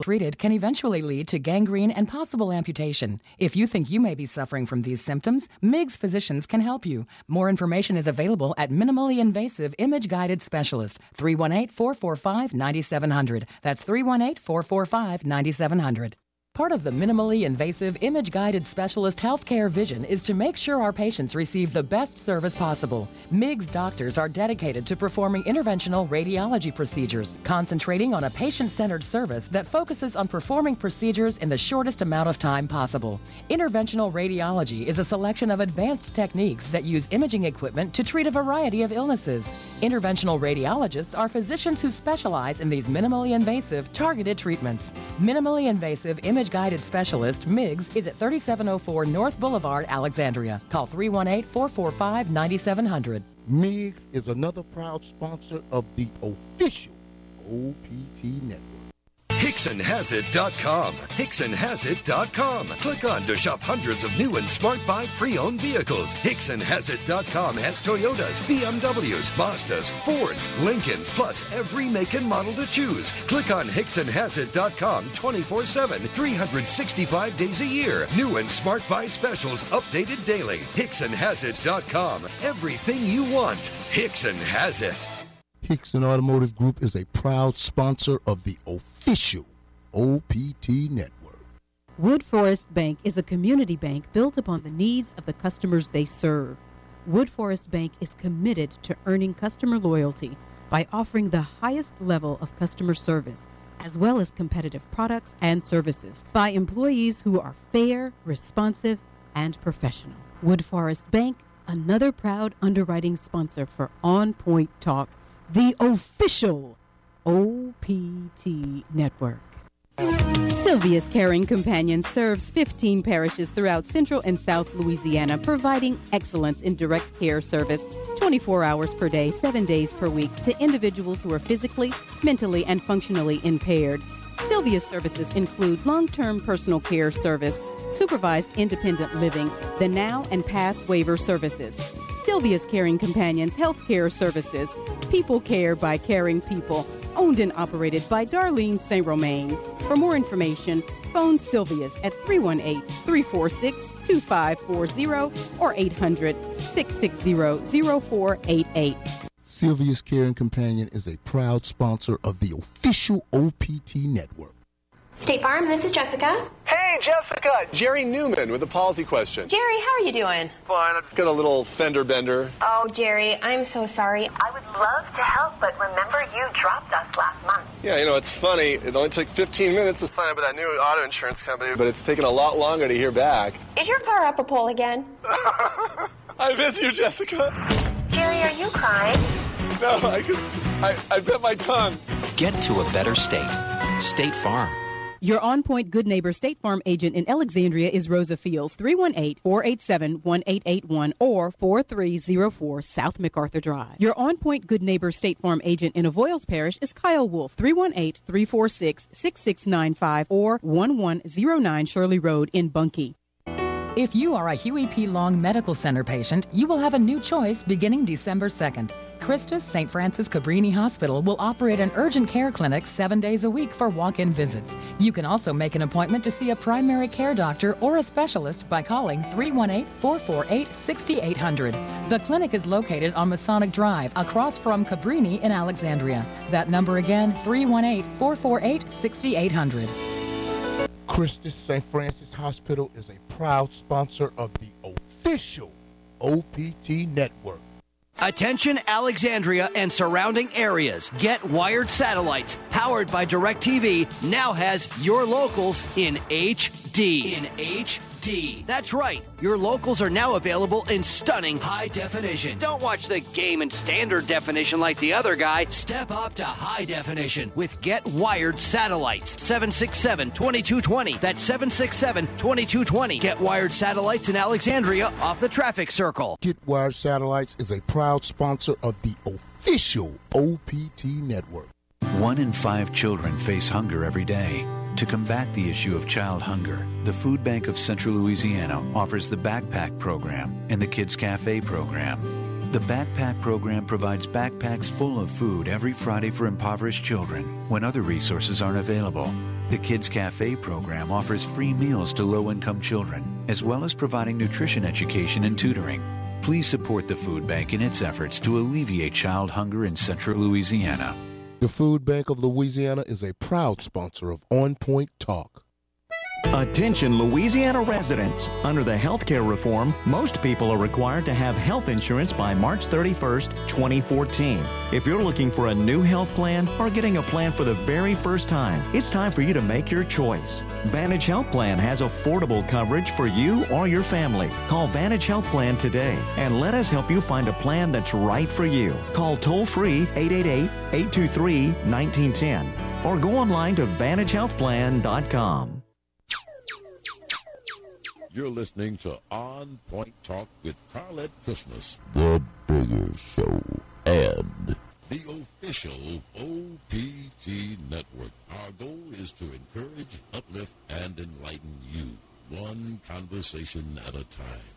treated can eventually lead to gangrene and possible amputation. If you think you may be suffering from these symptoms, MIGS physicians can help you. More information is available at Minimally Invasive Image Guided Specialist, 318-445-9700. That's 318-445-9700. Part of the Minimally Invasive Image Guided Specialist healthcare vision is to make sure our patients receive the best service possible. MIGS doctors are dedicated to performing interventional radiology procedures, concentrating on a patient-centered service that focuses on performing procedures in the shortest amount of time possible. Interventional radiology is a selection of advanced techniques that use imaging equipment to treat a variety of illnesses. Interventional radiologists are physicians who specialize in these minimally invasive, targeted treatments. Minimally invasive Image Guided Specialist, MIGS, is at 3704 North Boulevard, Alexandria. Call 318-445-9700. MIGS is another proud sponsor of the official OPT Network. HicksonHasIt.com. HicksonHasIt.com. Click on to shop hundreds of new and Smart Buy pre-owned vehicles. HicksonHasIt.com has Toyotas, BMWs, Mazdas, Fords, Lincolns, plus every make and model to choose. Click on HicksonHasIt.com 24/7, 365 days a year. New and Smart Buy specials updated daily. HicksonHasIt.com. Everything you want. Hickson has it. Hickson Automotive Group is a proud sponsor of the official OPT Network. Wood Forest Bank is a community bank built upon the needs of the customers they serve. Wood Forest Bank is committed to earning customer loyalty by offering the highest level of customer service, as well as competitive products and services, by employees who are fair, responsive, and professional. Wood Forest Bank, another proud underwriting sponsor for On Point Talk, the official OPT Network. Sylvia's Caring Companion serves 15 parishes throughout Central and South Louisiana, providing excellence in direct care service 24 hours per day, 7 days per week to individuals who are physically, mentally, and functionally impaired. Sylvia's services include long-term personal care service, supervised independent living, the now and past waiver services. Sylvia's Caring Companions Healthcare Services, people care by caring people, owned and operated by Darlene St. Romain. For more information, phone Sylvia's at 318-346-2540 or 800-660-0488. Sylvia's Caring Companion is a proud sponsor of the official OPT Network. State Farm, this is Jessica. Hey, Jessica! Jerry Newman with a policy question. Jerry, how are you doing? Fine, I just got a little fender bender. Oh, Jerry, I'm so sorry. I would love to help, but remember you dropped us last month. Yeah, you know, it's funny. It only took 15 minutes to sign up with that new auto insurance company, but it's taken a lot longer to hear back. Is your car up a pole again? I miss you, Jessica. Jerry, are you crying? No, I bit my tongue. Get to a better state. State Farm. Your On Point Good Neighbor State Farm agent in Alexandria is Rosa Fields, 318-487-1881 or 4304 South MacArthur Drive. Your On Point Good Neighbor State Farm agent in Avoyles Parish is Kyle Wolf, 318-346-6695 or 1109 Shirley Road in Bunkie. If you are a Huey P. Long Medical Center patient, you will have a new choice beginning December 2nd. Christus St. Francis Cabrini Hospital will operate an urgent care clinic 7 days a week for walk-in visits. You can also make an appointment to see a primary care doctor or a specialist by calling 318-448-6800. The clinic is located on Masonic Drive across from Cabrini in Alexandria. That number again, 318-448-6800. Christus St. Francis Hospital is a proud sponsor of the official OPT Network. Attention Alexandria and surrounding areas. Get Wired Satellites, powered by DirecTV, now has your locals in HD. That's right. Your locals are now available in stunning high definition. Don't watch the game in standard definition like the other guy. Step up to high definition with Get Wired Satellites. 767-2220. That's 767-2220. Get Wired Satellites in Alexandria off the traffic circle. Get Wired Satellites is a proud sponsor of the official OPT Network. 1 in 5 children face hunger every day. To combat the issue of child hunger, the Food Bank of Central Louisiana offers the Backpack Program and the Kids Cafe Program. The Backpack Program provides backpacks full of food every Friday for impoverished children when other resources aren't available. The Kids Cafe program offers free meals to low-income children, as well as providing nutrition education and tutoring. Please support the food bank in its efforts to alleviate child hunger in central Louisiana. The Food Bank of Louisiana is a proud sponsor of On Point Talk. Attention Louisiana residents. Under the healthcare reform, most people are required to have health insurance by March 31st, 2014. If you're looking for a new health plan or getting a plan for the very first time, it's time for you to make your choice. Vantage Health Plan has affordable coverage for you or your family. Call Vantage Health Plan today and let us help you find a plan that's right for you. Call toll-free 888-823-1910 or go online to VantageHealthPlan.com. You're listening to On Point Talk with Carlette Christmas, the bigger show, and the official OPT network. Our goal is to encourage, uplift, and enlighten you, one conversation at a time.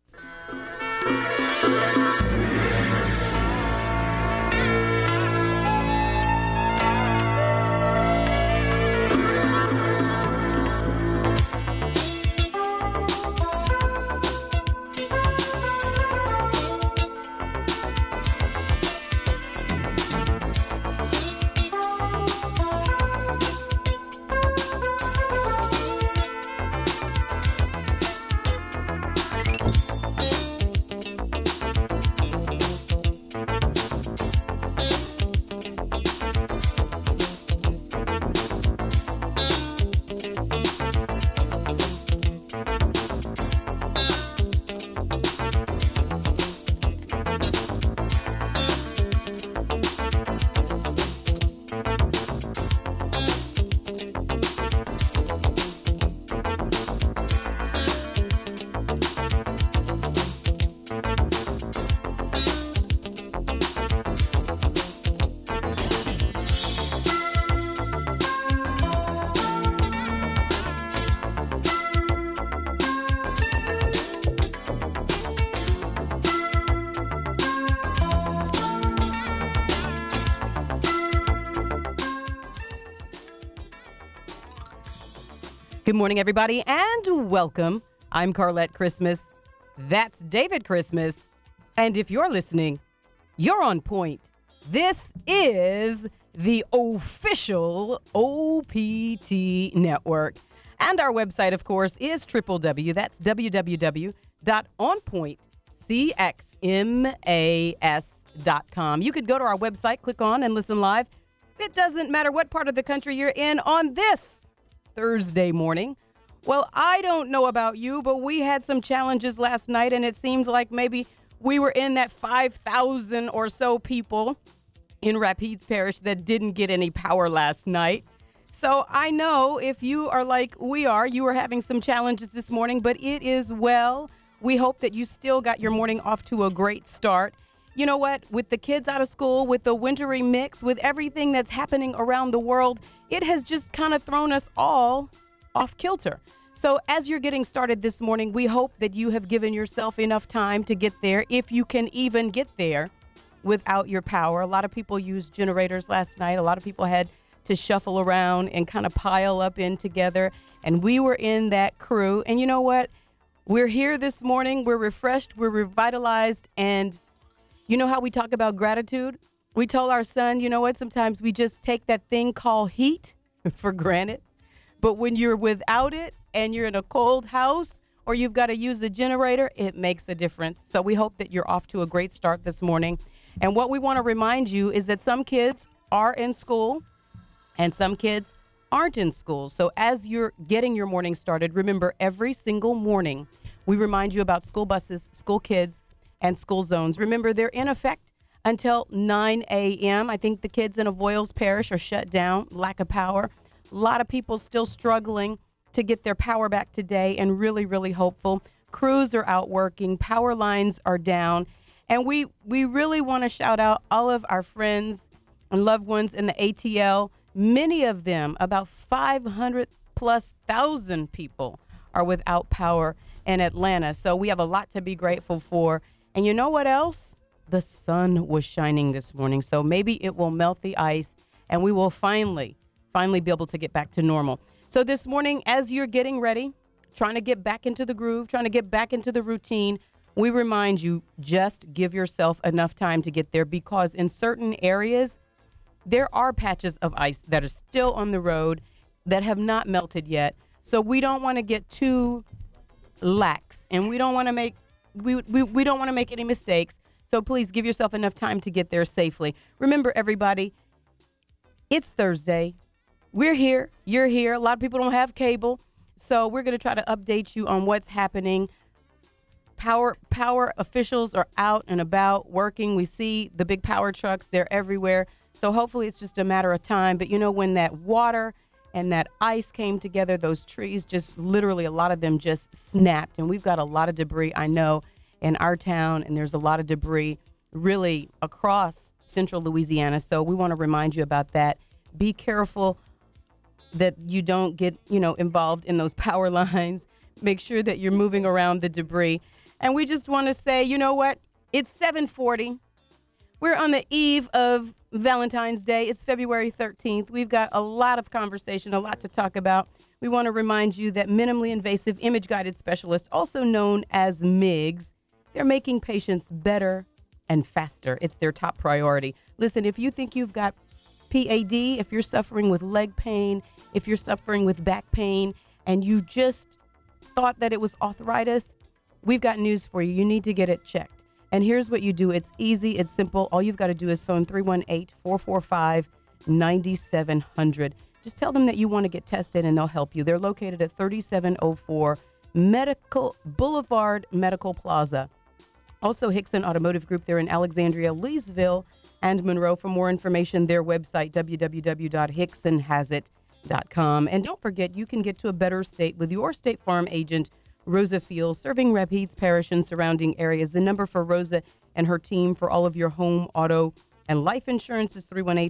Good morning, everybody, and welcome. I'm Carlette Christmas. That's David Christmas. And if you're listening, you're on point. This is the official OPT network. And our website, of course, is www.onpointcxmas.com. You could go to our website, click on, and listen live. It doesn't matter what part of the country you're in on this Thursday morning. Well, I don't know about you, but we had some challenges last night, and it seems like maybe we were in that 5,000 or so people in Rapides Parish that didn't get any power last night. So I know if you are like we are, you are having some challenges this morning, but it is well. We hope that you still got your morning off to a great start. You know what? With the kids out of school, with the wintry mix, with everything that's happening around the world, it has just kind of thrown us all off kilter. So as you're getting started this morning, we hope that you have given yourself enough time to get there, if you can even get there without your power. A lot of people used generators last night. A lot of people had to shuffle around and kind of pile up in together. And we were in that crew. And you know what? We're here this morning. We're refreshed. We're revitalized. And you know how we talk about gratitude? We told our son, you know what? Sometimes we just take that thing called heat for granted. But when you're without it and you're in a cold house or you've got to use a generator, it makes a difference. So we hope that you're off to a great start this morning. And what we want to remind you is that some kids are in school and some kids aren't in school. So as you're getting your morning started, remember every single morning we remind you about school buses, school kids, and school zones. Remember, they're in effect until 9 a.m. I think the kids in Avoyelles Parish are shut down, lack of power. A lot of people still struggling to get their power back today and really, really hopeful. Crews are out working. Power lines are down. And we really want to shout out all of our friends and loved ones in the ATL. Many of them, about 500,000+ people, are without power in Atlanta. So we have a lot to be grateful for. And you know what else? The sun was shining this morning. So maybe it will melt the ice and we will finally finally be able to get back to normal. So this morning, as you're getting ready, trying to get back into the groove, trying to get back into the routine, we remind you, just give yourself enough time to get there, because in certain areas, there are patches of ice that are still on the road that have not melted yet. So we don't want to get too lax, and we don't want to make we don't want to make any mistakes. So please give yourself enough time to get there safely. Remember, everybody, it's Thursday. We're here. You're here. A lot of people don't have cable, so we're going to try to update you on what's happening. Power officials are out and about working. We see the big power trucks. They're everywhere. So hopefully it's just a matter of time. But, when that water and that ice came together, those trees just literally, a lot of them just snapped. And we've got a lot of debris, I know, in our town. And there's a lot of debris really across central Louisiana. So we want to remind you about that. Be careful that you don't get, involved in those power lines. Make sure that you're moving around the debris. And we just want to say, you know what? It's 7:40. We're on the eve of Valentine's Day. It's February 13th. We've got a lot of conversation, a lot to talk about. We want to remind you that minimally invasive image-guided specialists, also known as MIGS, they're making patients better and faster. It's their top priority. Listen, if you think you've got PAD, if you're suffering with leg pain, if you're suffering with back pain, and you just thought that it was arthritis, we've got news for you. You need to get it checked. And here's what you do. It's easy. It's simple. All you've got to do is phone 318-445-9700. Just tell them that you want to get tested, and they'll help you. They're located at 3704 Medical Boulevard Medical Plaza. Also, Hickson Automotive Group. They're in Alexandria, Leesville, and Monroe. For more information, their website, www.hicksonhasit.com. And don't forget, you can get to a better state with your State Farm agent, Rosa Fields, serving Rapides Parish and surrounding areas. The number for Rosa and her team for all of your home, auto, and life insurance is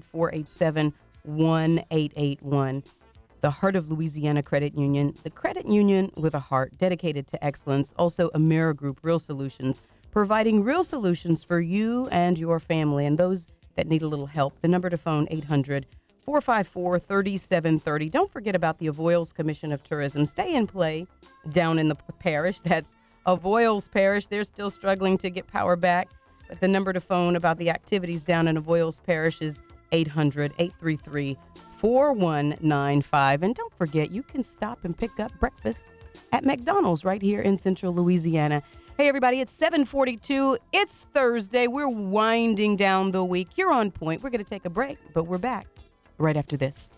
318-487-1881. The Heart of Louisiana Credit Union, the credit union with a heart dedicated to excellence. Also, AmeriGroup Real Solutions, providing real solutions for you and your family and those that need a little help. The number to phone, 800-454-3730. Don't forget about the Avoyelles Commission of Tourism. Stay and play down in the parish. That's Avoyelles Parish. They're still struggling to get power back. But the number to phone about the activities down in Avoyelles Parish is 800-833-4195. And don't forget, you can stop and pick up breakfast at McDonald's right here in central Louisiana. Hey, everybody, it's 7:42. It's Thursday. We're winding down the week. You're on point. We're going to take a break, but we're back right after this.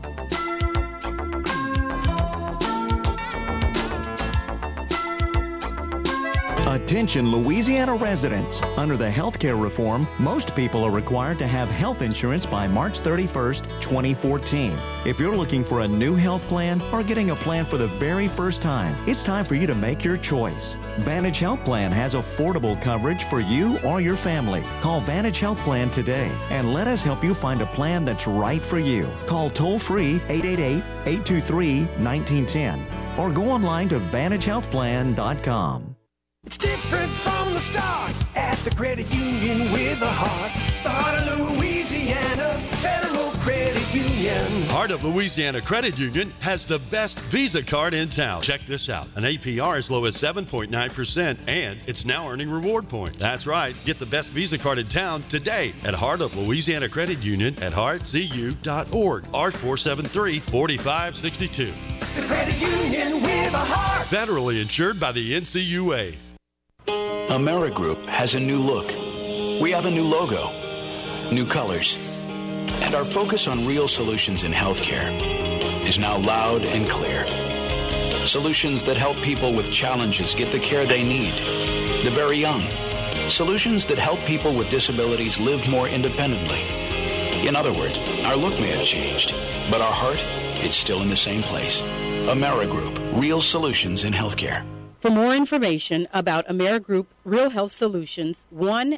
Attention Louisiana residents. Under the healthcare reform, most people are required to have health insurance by March 31st, 2014. If you're looking for a new health plan or getting a plan for the very first time, it's time for you to make your choice. Vantage Health Plan has affordable coverage for you or your family. Call Vantage Health Plan today and let us help you find a plan that's right for you. Call toll-free 888-823-1910 or go online to VantageHealthPlan.com. It's different from the start at the credit union with a heart. The Heart of Louisiana Federal Credit Union. Heart of Louisiana Credit Union has the best Visa card in town. Check this out. An APR as low as 7.9%, and it's now earning reward points. That's right. Get the best Visa card in town today at Heart of Louisiana Credit Union at heartcu.org. R473-4562. The credit union with a heart. Federally insured by the NCUA. AmeriGroup has a new look. We have a new logo, new colors, and our focus on real solutions in healthcare is now loud and clear. Solutions that help people with challenges get the care they need. The very young. Solutions that help people with disabilities live more independently. In other words, our look may have changed, but our heart is still in the same place. AmeriGroup, real solutions in healthcare. For more information about AmeriGroup Real Health Solutions,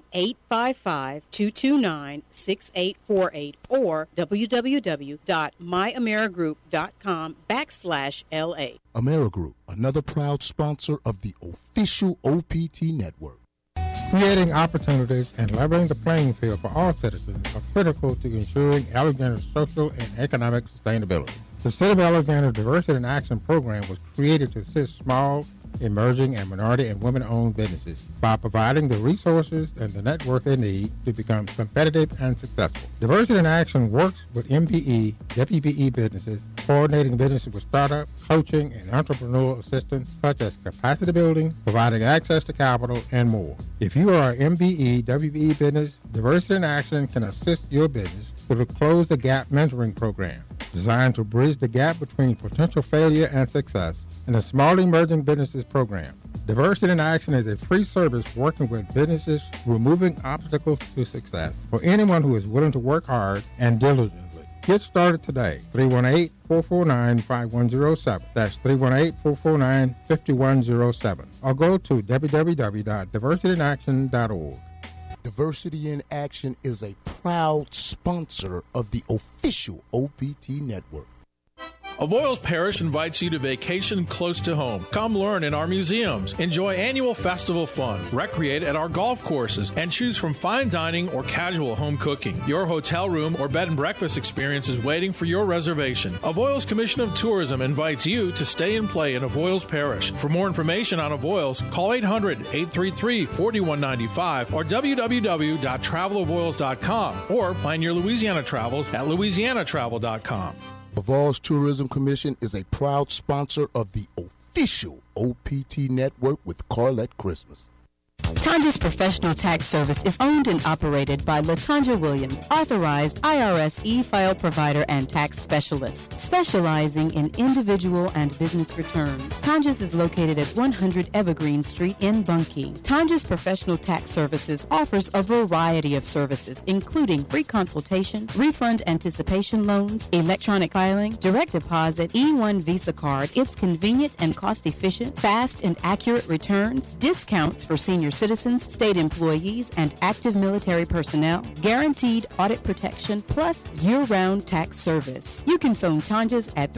1-855-229-6848 or www.myamerigroup.com/LA. AmeriGroup, another proud sponsor of the official OPT network. Creating opportunities and leveling the playing field for all citizens are critical to ensuring Alexander's social and economic sustainability. The City of Alexander Diversity in Action program was created to assist small, emerging, and minority and women-owned businesses by providing the resources and the network they need to become competitive and successful. Diversity in Action works with MPE, WPE businesses, coordinating businesses with startup, coaching, and entrepreneurial assistance such as capacity building, providing access to capital, and more. If you are an MPE, WPE business, Diversity in Action can assist your business through the Close the Gap mentoring program, designed to bridge the gap between potential failure and success, and the Small Emerging Businesses Program. Diversity in Action is a free service working with businesses removing obstacles to success for anyone who is willing to work hard and diligently. Get started today. 318-449-5107. That's 318-449-5107. Or go to www.diversityinaction.org. Diversity in Action is a proud sponsor of the official OPT network. Avoyles Parish invites you to vacation close to home. Come learn in our museums, enjoy annual festival fun, recreate at our golf courses, and choose from fine dining or casual home cooking. Your hotel room or bed and breakfast experience is waiting for your reservation. Avoyles Commission of Tourism invites you to stay and play in Avoyles Parish. For more information on Avoyles, call 800-833-4195 or www.travelavoyles.com or plan your Louisiana travels at louisianatravel.com. Avoyles Tourism Commission is a proud sponsor of the official OPT network with Carlette Christmas. Tanja's Professional Tax Service is owned and operated by LaTanja Williams, authorized IRS e-file provider and tax specialist, specializing in individual and business returns. Tanja's is located at 100 Evergreen Street in Bunkie. Tanja's Professional Tax Services offers a variety of services, including free consultation, refund anticipation loans, electronic filing, direct deposit, E1 Visa card. It's convenient and cost-efficient, fast and accurate returns, discounts for senior citizens, state employees, and active military personnel, guaranteed audit protection, plus year-round tax service. You can phone Tanja's at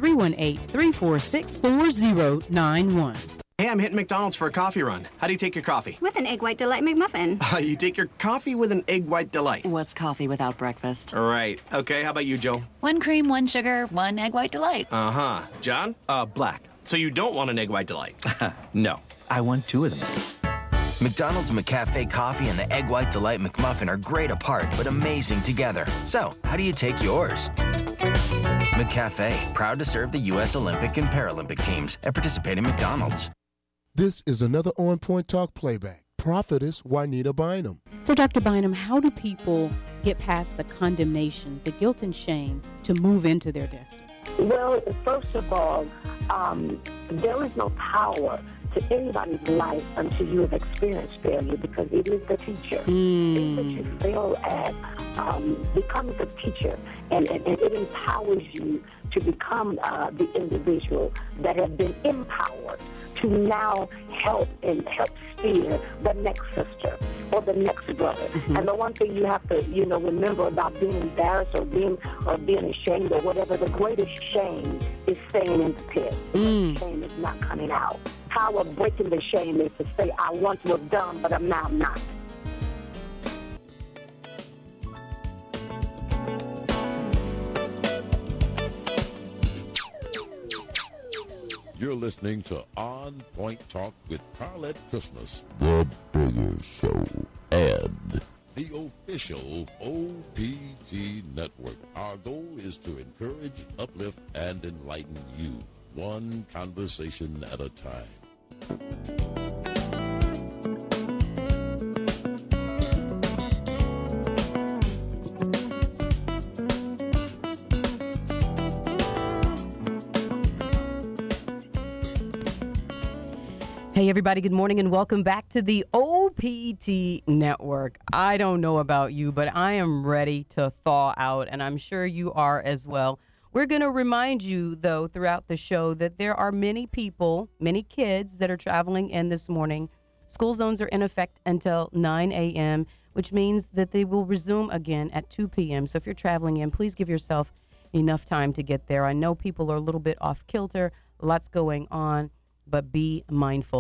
318-346-4091. Hey, I'm hitting McDonald's for a coffee run. How do you take your coffee? With an Egg White Delight McMuffin. You take your coffee with an Egg White Delight. What's coffee without breakfast? Right. Okay, how about you, Joe? 1 cream, 1 sugar, 1 Egg White Delight. Uh-huh. John? Black. So you don't want an Egg White Delight? No, I want 2 of them. McDonald's McCafe coffee and the Egg White Delight McMuffin are great apart, but amazing together. So, how do you take yours? McCafe, proud to serve the U.S. Olympic and Paralympic teams at participating McDonald's. This is another On Point Talk playback. Prophetess Juanita Bynum. So, Dr. Bynum, how do people get past the condemnation, the guilt and shame to move into their destiny? Well, first of all, there is no power to anybody's life until you have experienced failure, because it is the teacher. Things that you fail at becomes the teacher, and it empowers you to become the individual that has been empowered to now help steer the next sister or the next brother. Mm-hmm. And the one thing you have to, remember about being embarrassed or being ashamed or whatever, the greatest shame is staying in the pit. Shame is not coming out. Power of breaking the shame is to say, I once was dumb, but I'm now not. You're listening to On Point Talk with Carlette Christmas, the Bigger Show, and the official OPT network. Our goal is to encourage, uplift, and enlighten you, one conversation at a time. Hey, everybody, good morning and welcome back to the OPT Network. I don't know about you, but I am ready to thaw out, and I'm sure you are as well. We're going to remind you, though, throughout the show that there are many people, many kids that are traveling in this morning. School zones are in effect until 9 a.m., which means that they will resume again at 2 p.m. So if you're traveling in, please give yourself enough time to get there. I know people are a little bit off kilter, lots going on, but be mindful.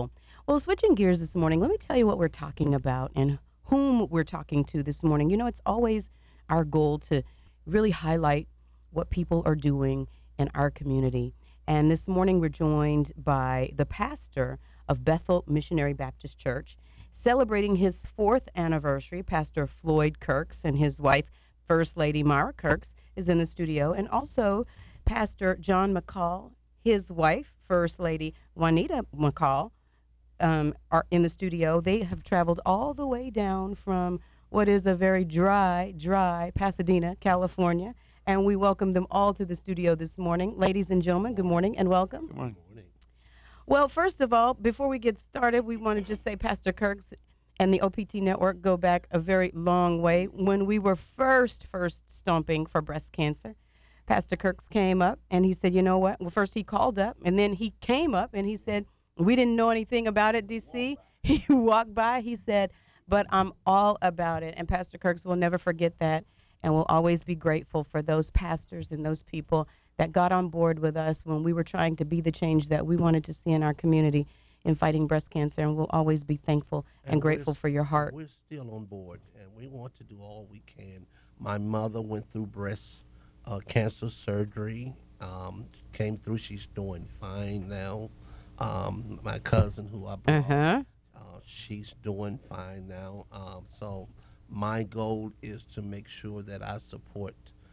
Well, switching gears this morning, let me tell you what we're talking about and whom we're talking to this morning. You know, it's always our goal to really highlight what people are doing in our community. And this morning we're joined by the pastor of Bethel Missionary Baptist Church, celebrating his 4th anniversary. Pastor Floyd Kirks and his wife, First Lady Mara Kirks, is in the studio. And also Pastor John McCall, his wife, First Lady Juanita McCall, are in the studio. They have traveled all the way down from what is a very dry Pasadena, California. And we welcome them all to the studio this morning. Ladies and gentlemen, good morning and welcome. Good morning. Well, first of all, before we get started, we want to just say Pastor Kirks and the OPT Network go back a very long way. When we were first stomping for breast cancer, Pastor Kirks came up and he said, you know what? Well, first he called up and then he came up and he said, we didn't know anything about it, DC. He walked by, he said, but I'm all about it. And Pastor Kirks will never forget that and will always be grateful for those pastors and those people that got on board with us when we were trying to be the change that we wanted to see in our community in fighting breast cancer. And we'll always be thankful and grateful for your heart. We're still on board, and we want to do all we can. My mother went through breast cancer surgery, came through. She's doing fine now. My cousin, who I brought, she's doing fine now. So my goal is to make sure that I support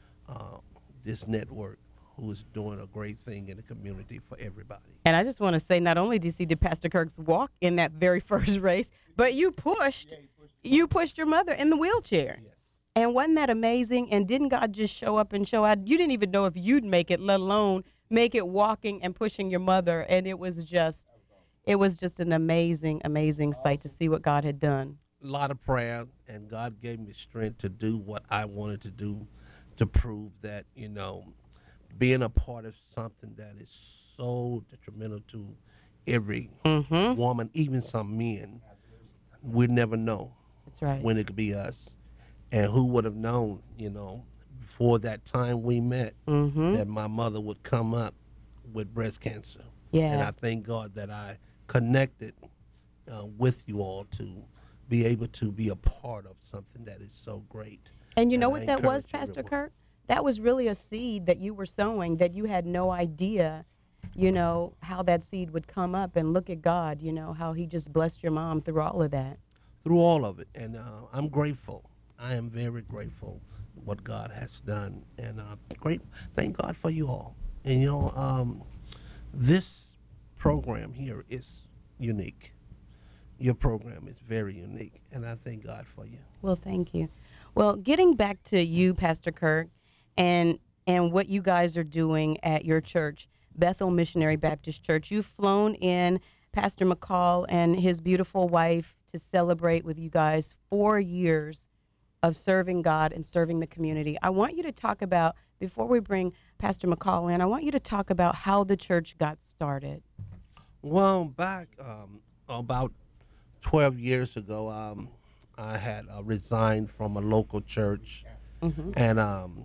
this network, who is doing a great thing in the community for everybody. And I just want to say, not only DC did Pastor Kirks walk in that very first race, but you pushed your mother in the wheelchair. Yes. And wasn't that amazing? And didn't God just show up and show out? You didn't even know if you'd make it, let alone make it walking and pushing your mother. And it was just an amazing, amazing sight to see what God had done. A lot of prayer, and God gave me strength to do what I wanted to do, to prove that, you know, being a part of something that is so detrimental to every woman, even some men, we never know. That's right. When it could be us. And who would have known, you know, before that time we met, that my mother would come up with breast cancer. Yeah. And I thank God that I connected with you all to be able to be a part of something that is so great. And you know what that was, Pastor Kirk? That was really a seed that you were sowing that you had no idea, you know, how that seed would come up. And look at God, you know, how he just blessed your mom through all of that. Through all of it. And I'm grateful. I am very grateful what God has done. And thank God for you all. And, you know, this program here is unique. Your program is very unique. And I thank God for you. Well, thank you. Well, getting back to you, Pastor Kirk, and what you guys are doing at your church, Bethel Missionary Baptist Church. You've flown in Pastor McCall and his beautiful wife to celebrate with you guys 4 years of serving God and serving the community. I want you to talk about, before we bring Pastor McCall in, I want you to talk about how the church got started. Well, back about 12 years ago, I had resigned from a local church, and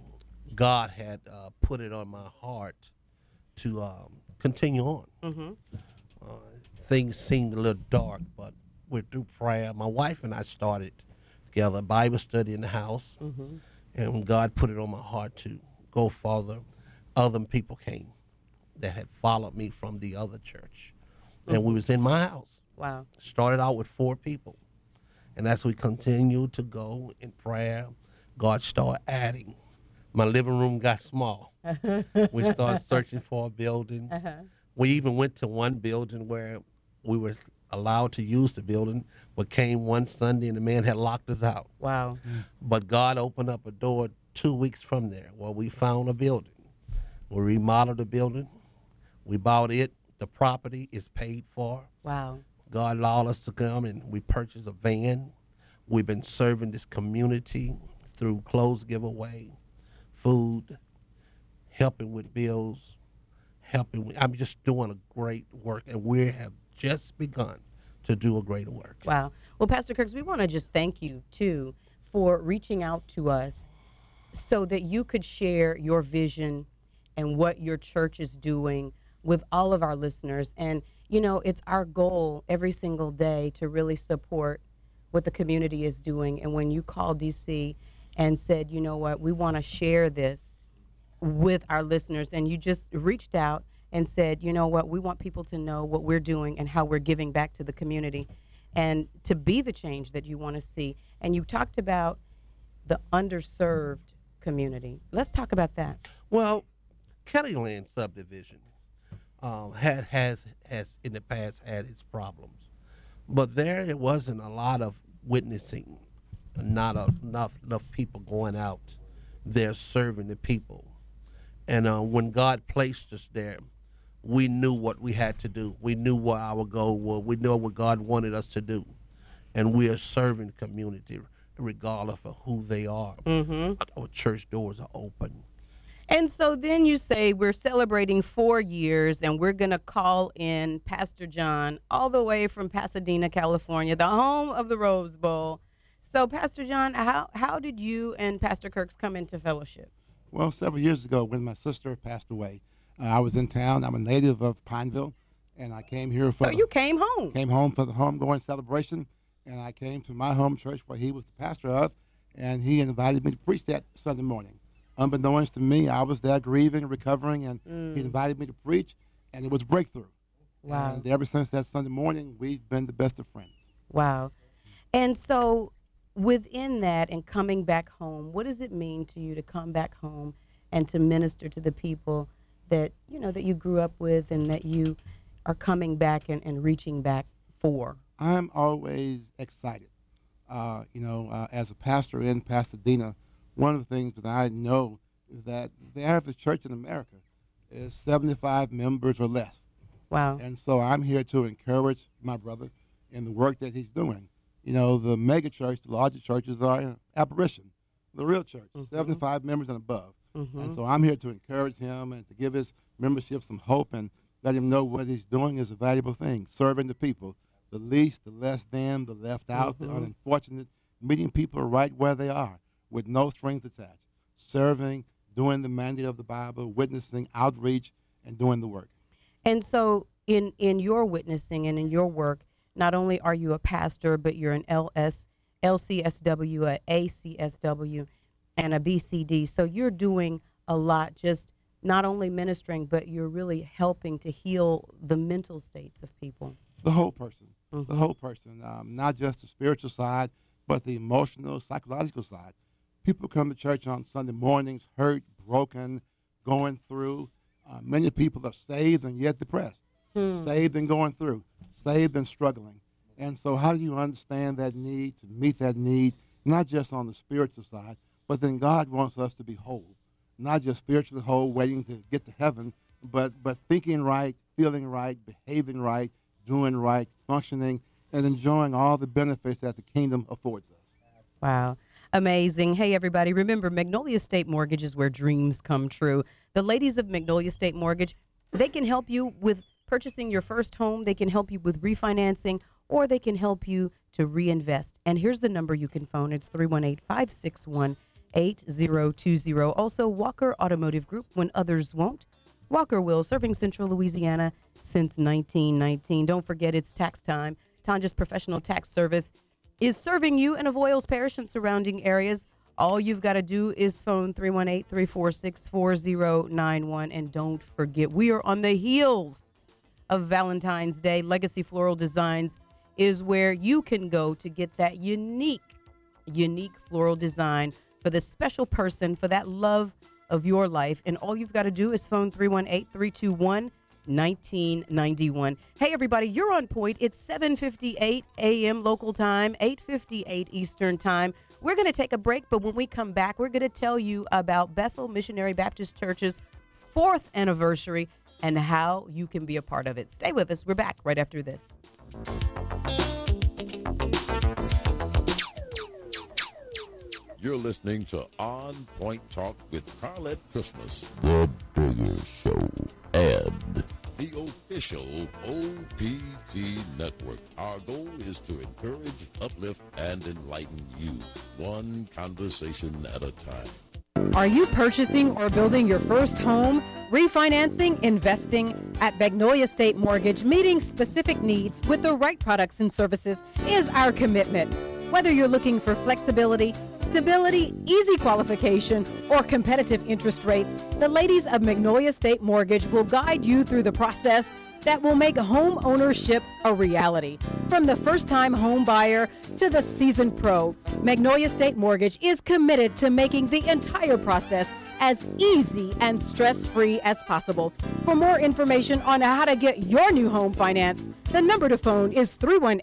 God had put it on my heart to continue on. Things seemed a little dark, but through prayer, my wife and I started together a Bible study in the house, and God put it on my heart to go further. Other people came that had followed me from the other church, and we was in my house. Wow. Started out with 4 people, and as we continued to go in prayer, God started adding. My living room got small. We started searching for a building. We even went to one building where we were allowed to use the building, but came one Sunday and the man had locked us out. Wow. But God opened up a door 2 weeks from there where we found a building. We remodeled the building. We bought it. The property is paid for. Wow. God allowed us to come and we purchased a van. We've been serving this community through clothes giveaway, food, helping with bills, I'm just doing a great work, and we have just begun to do a great work. Wow. Well, Pastor Kirks, we want to just thank you, too, for reaching out to us so that you could share your vision and what your church is doing with all of our listeners. And, it's our goal every single day to really support what the community is doing. And when you called DC and said, you know what, we want to share this with our listeners, and you just reached out and said, you know what, we want people to know what we're doing and how we're giving back to the community and to be the change that you want to see. And you talked about the underserved community. Let's talk about that. Well, Kellyland subdivision has in the past had its problems, but there wasn't a lot of witnessing, not enough people going out there serving the people. And when God placed us there, we knew what we had to do. We knew what our goal was. We knew what God wanted us to do, and we are serving the community regardless of who they are. Our church doors are open. And so then you say we're celebrating 4 years, and we're going to call in Pastor John all the way from Pasadena, California, the home of the Rose Bowl. So, Pastor John, how did you and Pastor Kirks come into fellowship? Well, several years ago when my sister passed away, I was in town. I'm a native of Pineville, and I came here for... So you came home? Came home for the homegoing celebration, and I came to my home church where he was the pastor of, and he invited me to preach that Sunday morning. Unbeknownst to me, I was there grieving, recovering, and he invited me to preach, and it was breakthrough. Wow. And ever since that Sunday morning, we've been the best of friends. Wow. And so within that and coming back home, what does it mean to you to come back home and to minister to the people that, that you grew up with and that you are coming back and reaching back for? I'm always excited. As a pastor in Pasadena, one of the things that I know is that the average church in America is 75 members or less. Wow. And so I'm here to encourage my brother in the work that he's doing. The mega church, the larger churches are an apparition. The real church, 75 members and above. And so I'm here to encourage him and to give his membership some hope and let him know what he's doing is a valuable thing, serving the people, the least, the less than, the left out, the unfortunate, meeting people right where they are with no strings attached, serving, doing the mandate of the Bible, witnessing, outreach, and doing the work. And so in your witnessing and in your work, not only are you a pastor, but you're an LCSW, a ACSW, and a BCD. So you're doing a lot, just not only ministering, but you're really helping to heal the mental states of people. The whole person, the whole person, not just the spiritual side, but the emotional, psychological side. People come to church on Sunday mornings, hurt, broken, going through. Many people are saved and yet depressed, saved and going through, saved and struggling. And so how do you understand that need, to meet that need, not just on the spiritual side, but then God wants us to be whole, not just spiritually whole, waiting to get to heaven, but thinking right, feeling right, behaving right, doing right, functioning, and enjoying all the benefits that the kingdom affords us. Wow. Amazing. Hey, everybody. Remember, Magnolia State Mortgage is where dreams come true. The ladies of Magnolia State Mortgage, they can help you with purchasing your first home. They can help you with refinancing, or they can help you to reinvest. And here's the number you can phone. It's 318-561-8020. Also, Walker Automotive Group, when others won't. Walker will, serving Central Louisiana since 1919. Don't forget, it's tax time. Tanja's Professional Tax Service is serving you in Avoyelles Parish and surrounding areas. All you've got to do is phone 318-346-4091. And don't forget, we are on the heels of Valentine's Day. Legacy Floral Designs is where you can go to get that unique floral design for the special person, for that love of your life. And all you've got to do is phone 318-321-1991. Hey, everybody, you're on point. It's 7:58 a.m. local time, 8:58 Eastern time. We're going to take a break, but when we come back, we're going to tell you about Bethel Missionary Baptist Church's 4th anniversary and how you can be a part of it. Stay with us. We're back right after this. You're listening to On Point Talk with Carlette Christmas, the Bigger Show, and the official OPT network. Our goal is to encourage, uplift, and enlighten you, one conversation at a time. Are you purchasing or building your first home? Refinancing, investing at Magnolia State Mortgage, meeting specific needs with the right products and services is our commitment. Whether you're looking for flexibility, stability, easy qualification, or competitive interest rates, the ladies of Magnolia State Mortgage will guide you through the process that will make home ownership a reality. From the first-time home buyer to the seasoned pro, Magnolia State Mortgage is committed to making the entire process as easy and stress-free as possible. For more information on how to get your new home financed, the number to phone is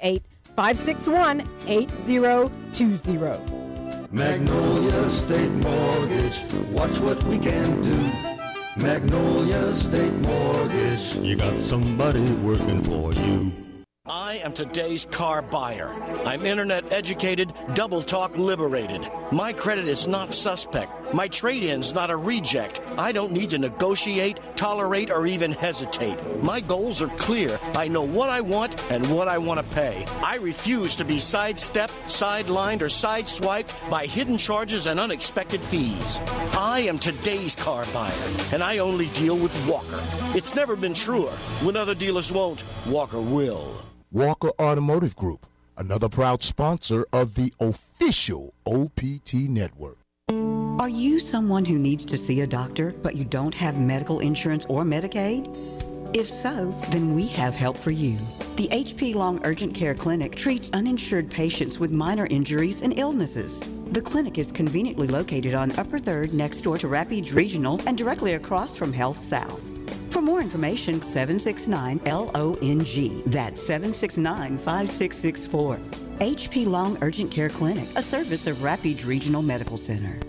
318-561-8020. Magnolia State Mortgage, watch what we can do. Magnolia State Mortgage, you got somebody working for you. I am today's car buyer. I'm internet educated, double talk liberated. My credit is not suspect. My trade-in's not a reject. I don't need to negotiate, tolerate, or even hesitate. My goals are clear. I know what I want and what I want to pay. I refuse to be sidestepped, sidelined, or sideswiped by hidden charges and unexpected fees. I am today's car buyer, and I only deal with Walker. It's never been truer. When other dealers won't, Walker will. Walker Automotive Group, another proud sponsor of the official OPT network. Are you someone who needs to see a doctor, but you don't have medical insurance or Medicaid? If so, then we have help for you. The HP Long Urgent Care Clinic treats uninsured patients with minor injuries and illnesses. The clinic is conveniently located on Upper 3rd next door to Rapides Regional and directly across from Health South. For more information, 769-LONG. That's 769-5664. HP Long Urgent Care Clinic, a service of Rapides Regional Medical Center.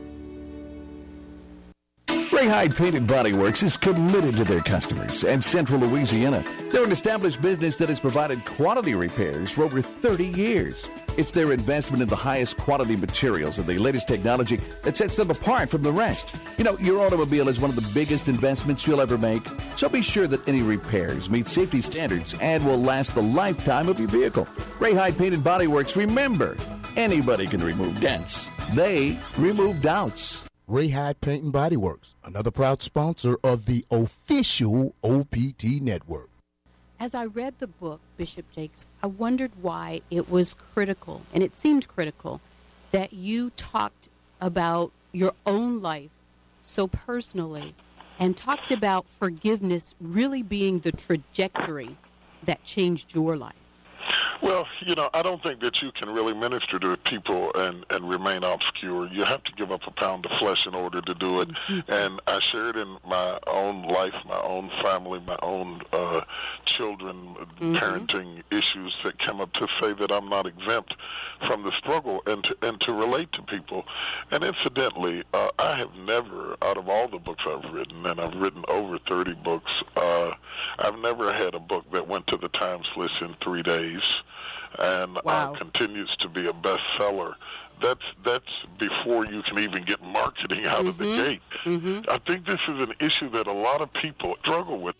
Ray Hyde Paint and Body Works is committed to their customers and Central Louisiana. They're an established business that has provided quality repairs for over 30 years. It's their investment in the highest quality materials and the latest technology that sets them apart from the rest. You know, your automobile is one of the biggest investments you'll ever make, so be sure that any repairs meet safety standards and will last the lifetime of your vehicle. Ray Hyde Paint and Body Works, remember, anybody can remove dents. They remove doubts. Ray Hyde Paint and Body Works, another proud sponsor of the official OPT network. As I read the book, Bishop Jakes, I wondered why it was critical, and it seemed critical, that you talked about your own life so personally and talked about forgiveness really being the trajectory that changed your life. Well, you know, I don't think that you can really minister to people and remain obscure. You have to give up a pound of flesh in order to do it. Mm-hmm. And I shared in my own life, my own family, my own children, parenting issues that came up to say that I'm not exempt from the struggle and to relate to people. And incidentally, I have never, out of all the books I've written, and I've written over 30 books, I've never had a book that went to the Times list in 3 days and continues to be a bestseller. That's before you can even get marketing out of the gate. I think this is an issue that a lot of people struggle with.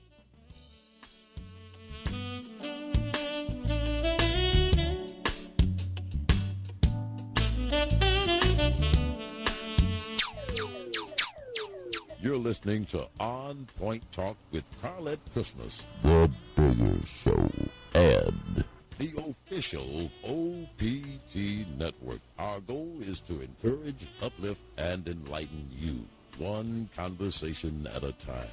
You're listening to On Point Talk with Carlette Christmas, the Bigger Show, and the official OPT network. Our goal is to encourage, uplift, and enlighten you, one conversation at a time.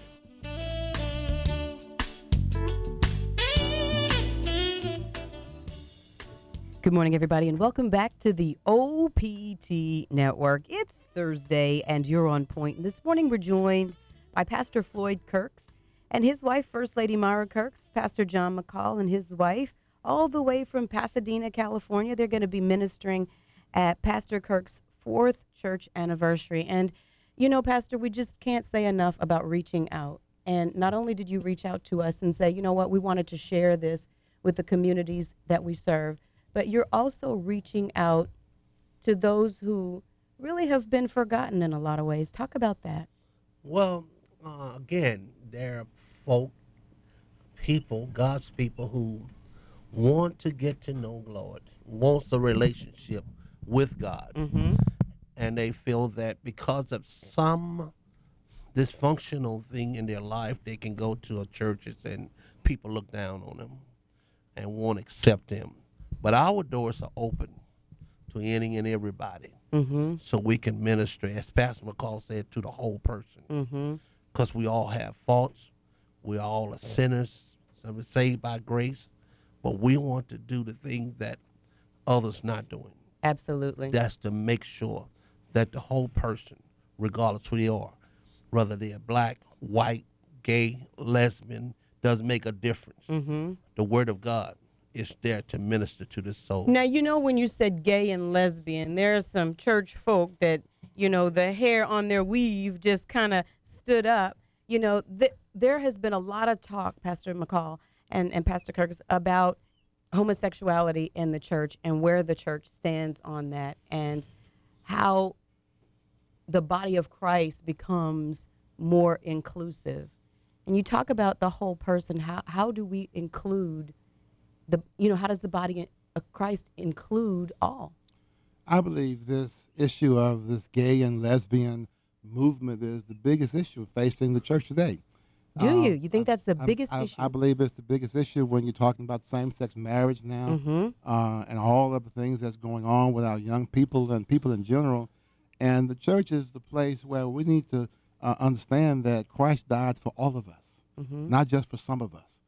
Good morning, everybody, and welcome back to the OPT Network. It's Thursday, and you're on point. And this morning, we're joined by Pastor Floyd Kirks and his wife, First Lady Myra Kirks, Pastor John McCall and his wife, all the way from Pasadena, California. They're going to be ministering at Pastor Kirk's 4th church anniversary. And, you know, Pastor, we just can't say enough about reaching out. And not only did you reach out to us and say, you know what, we wanted to share this with the communities that we serve, but you're also reaching out to those who really have been forgotten in a lot of ways. Talk about that. Well, again, there are folk, people, God's people who want to get to know Lord, wants a relationship with God. And they feel that because of some dysfunctional thing in their life, they can go to a churches and people look down on them and won't accept them. But our doors are open to any and everybody, so we can minister, as Pastor McCall said, to the whole person. Because we all have faults, we all are sinners. Some are saved by grace, but we want to do the things that others not doing. Absolutely. That's to make sure that the whole person, regardless who they are, whether they're black, white, gay, lesbian, doesn't make a difference. The Word of God is there to minister to the soul. Now, you know, when you said gay and lesbian, there are some church folk that, you know, the hair on their weave just kind of stood up. You know, there has been a lot of talk, Pastor McCall and Pastor Kirks, about homosexuality in the church and where the church stands on that, and how the body of Christ becomes more inclusive. And you talk about the whole person. How do we include how does the body of Christ include all? I believe this issue of this gay and lesbian movement is the biggest issue facing the church today. Do you? You think that's the biggest issue? I believe it's the biggest issue when you're talking about same-sex marriage now, and all of the things that's going on with our young people and people in general. And the church is the place where we need to understand that Christ died for all of us, not just for some of us.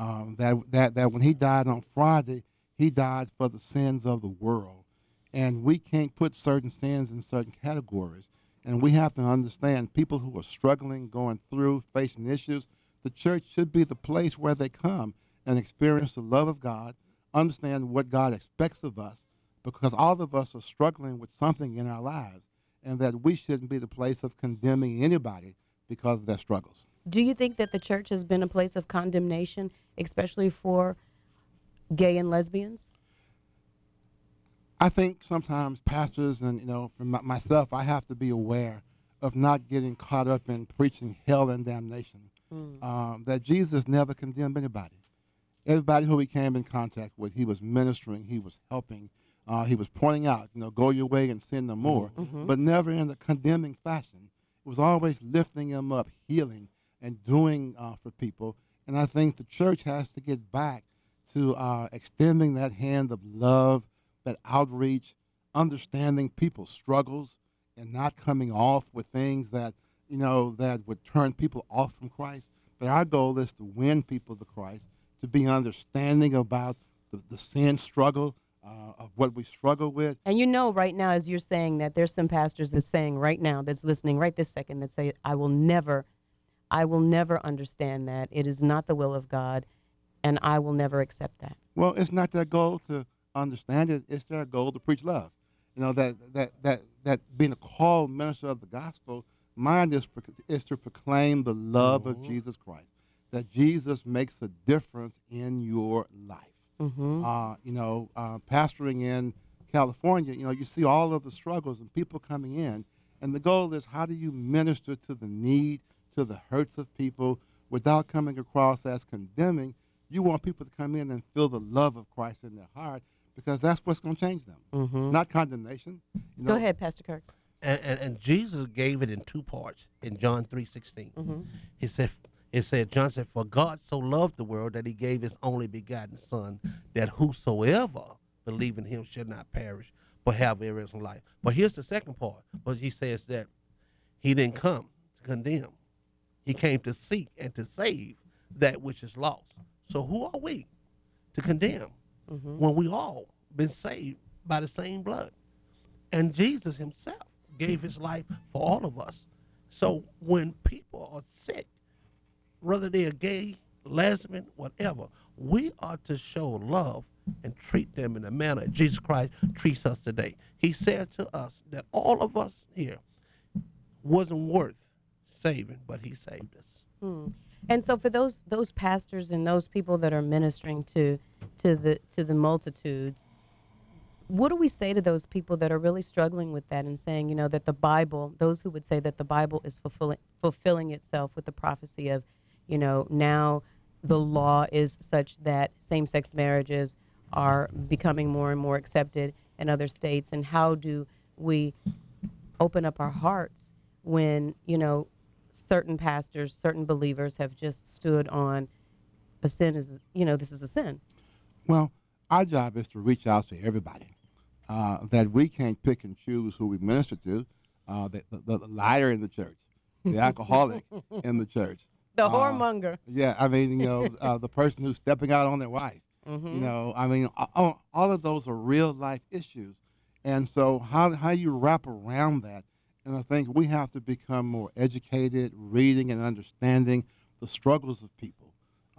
That when he died on Friday, he died for the sins of the world. And we can't put certain sins in certain categories. And we have to understand people who are struggling, going through, facing issues, the church should be the place where they come and experience the love of God, understand what God expects of us, because all of us are struggling with something in our lives, and that we shouldn't be the place of condemning anybody because of their struggles. Do you think that the church has been a place of condemnation, especially for gay and lesbians? I think sometimes pastors and, for myself, I have to be aware of not getting caught up in preaching hell and damnation. That Jesus never condemned anybody. Everybody who he came in contact with, he was ministering, he was helping, he was pointing out, go your way and sin no more, but never in a condemning fashion. It was always lifting them up, healing, and doing for people. And I think the church has to get back to extending that hand of love, that outreach, understanding people's struggles, and not coming off with things that, that would turn people off from Christ. But our goal is to win people to Christ, to be understanding about the sin struggle, of what we struggle with. And right now, as you're saying that, there's some pastors that's saying right now, that's listening right this second, that say, I will never understand that. It is not the will of God, and I will never accept that. Well, it's not their goal to understand it. It's their goal to preach love. That being a called minister of the gospel, mine is to proclaim the love of Jesus Christ, that Jesus makes a difference in your life. Pastoring in California, you see all of the struggles and people coming in, and the goal is, how do you minister to the need, to the hurts of people without coming across as condemning? You want people to come in and feel the love of Christ in their heart, because that's what's going to change them, not condemnation. Go ahead, Pastor Kirk. And Jesus gave it in two parts in John 3:16. John said, for God so loved the world that he gave his only begotten Son, that whosoever believe in him should not perish, but have everlasting life. But here's the second part. But he says that he didn't come to condemn. He came to seek and to save that which is lost. So who are we to condemn when we all been saved by the same blood? And Jesus himself gave his life for all of us. So when people are sick, whether they're gay, lesbian, whatever, we are to show love and treat them in the manner Jesus Christ treats us today. He said to us that all of us here wasn't worth saving, but he saved us. And so for those pastors and those people that are ministering to the multitudes, what do we say to those people that are really struggling with that and saying, that the Bible, those who would say that the Bible is fulfilling itself with the prophecy of, now the law is such that same-sex marriages are becoming more and more accepted in other states, and how do we open up our hearts when, certain pastors, certain believers have just stood on a sin is, this is a sin. Well, our job is to reach out to everybody. That we can't pick and choose who we minister to. The liar in the church, the alcoholic in the church, the whoremonger. Yeah, I mean, the person who's stepping out on their wife. All of those are real life issues, and so how you wrap around that. And I think we have to become more educated, reading and understanding the struggles of people.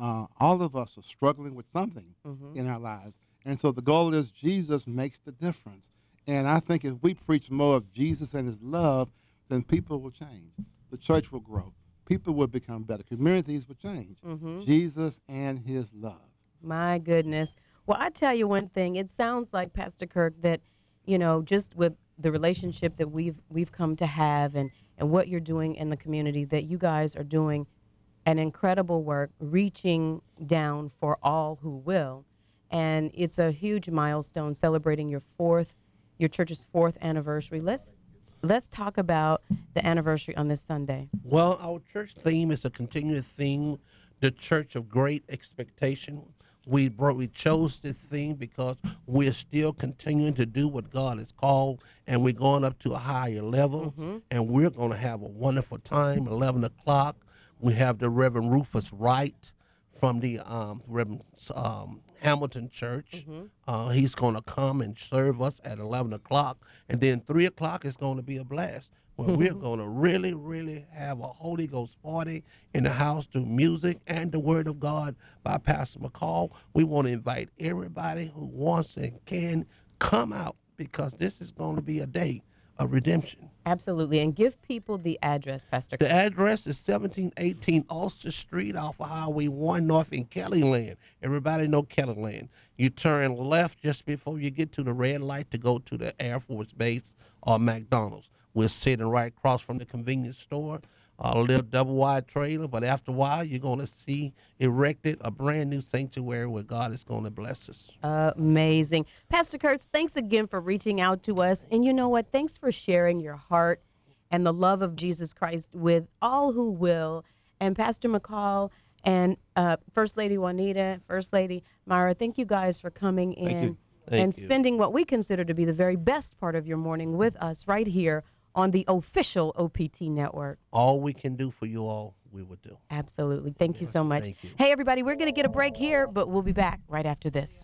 All of us are struggling with something in our lives. And so the goal is Jesus makes the difference. And I think if we preach more of Jesus and his love, then people will change. The church will grow. People will become better. Communities will change. Jesus and his love. My goodness. Well, I tell you one thing. It sounds like, Pastor Kirk, that, just with the relationship that we've come to have and what you're doing in the community, that you guys are doing an incredible work reaching down for all who will. And it's a huge milestone celebrating your church's 4th anniversary. Let's talk about the anniversary on this Sunday. Well, our church theme is a continuous theme, the Church of Great Expectation. We chose this theme because we're still continuing to do what God has called, and we're going up to a higher level, and we're going to have a wonderful time. 11 o'clock, we have the Reverend Rufus Wright from the Reverend Hamilton Church. He's going to come and serve us at 11 o'clock, and then 3 o'clock is going to be a blast. Where we're going to really, really have a Holy Ghost party in the house through music and the Word of God by Pastor McCall. We want to invite everybody who wants and can come out, because this is going to be a day of redemption. Absolutely. And give people the address, Pastor. The address is 1718 Ulster Street off of Highway 1 North in Kellyland. Everybody know Kellyland. You turn left just before you get to the red light to go to the Air Force Base or McDonald's. We're sitting right across from the convenience store, a little double-wide trailer, but after a while, you're going to see erected a brand-new sanctuary where God is going to bless us. Amazing. Pastor Kurtz, thanks again for reaching out to us. And you know what? Thanks for sharing your heart and the love of Jesus Christ with all who will. And Pastor McCall and First Lady Juanita, First Lady Myra, thank you guys for coming in and spending what we consider to be the very best part of your morning with us right here on the official OPT network. All we can do for you all, we will do. Absolutely. Thank you so much. Thank you. Hey, everybody, we're going to get a break here, but we'll be back right after this.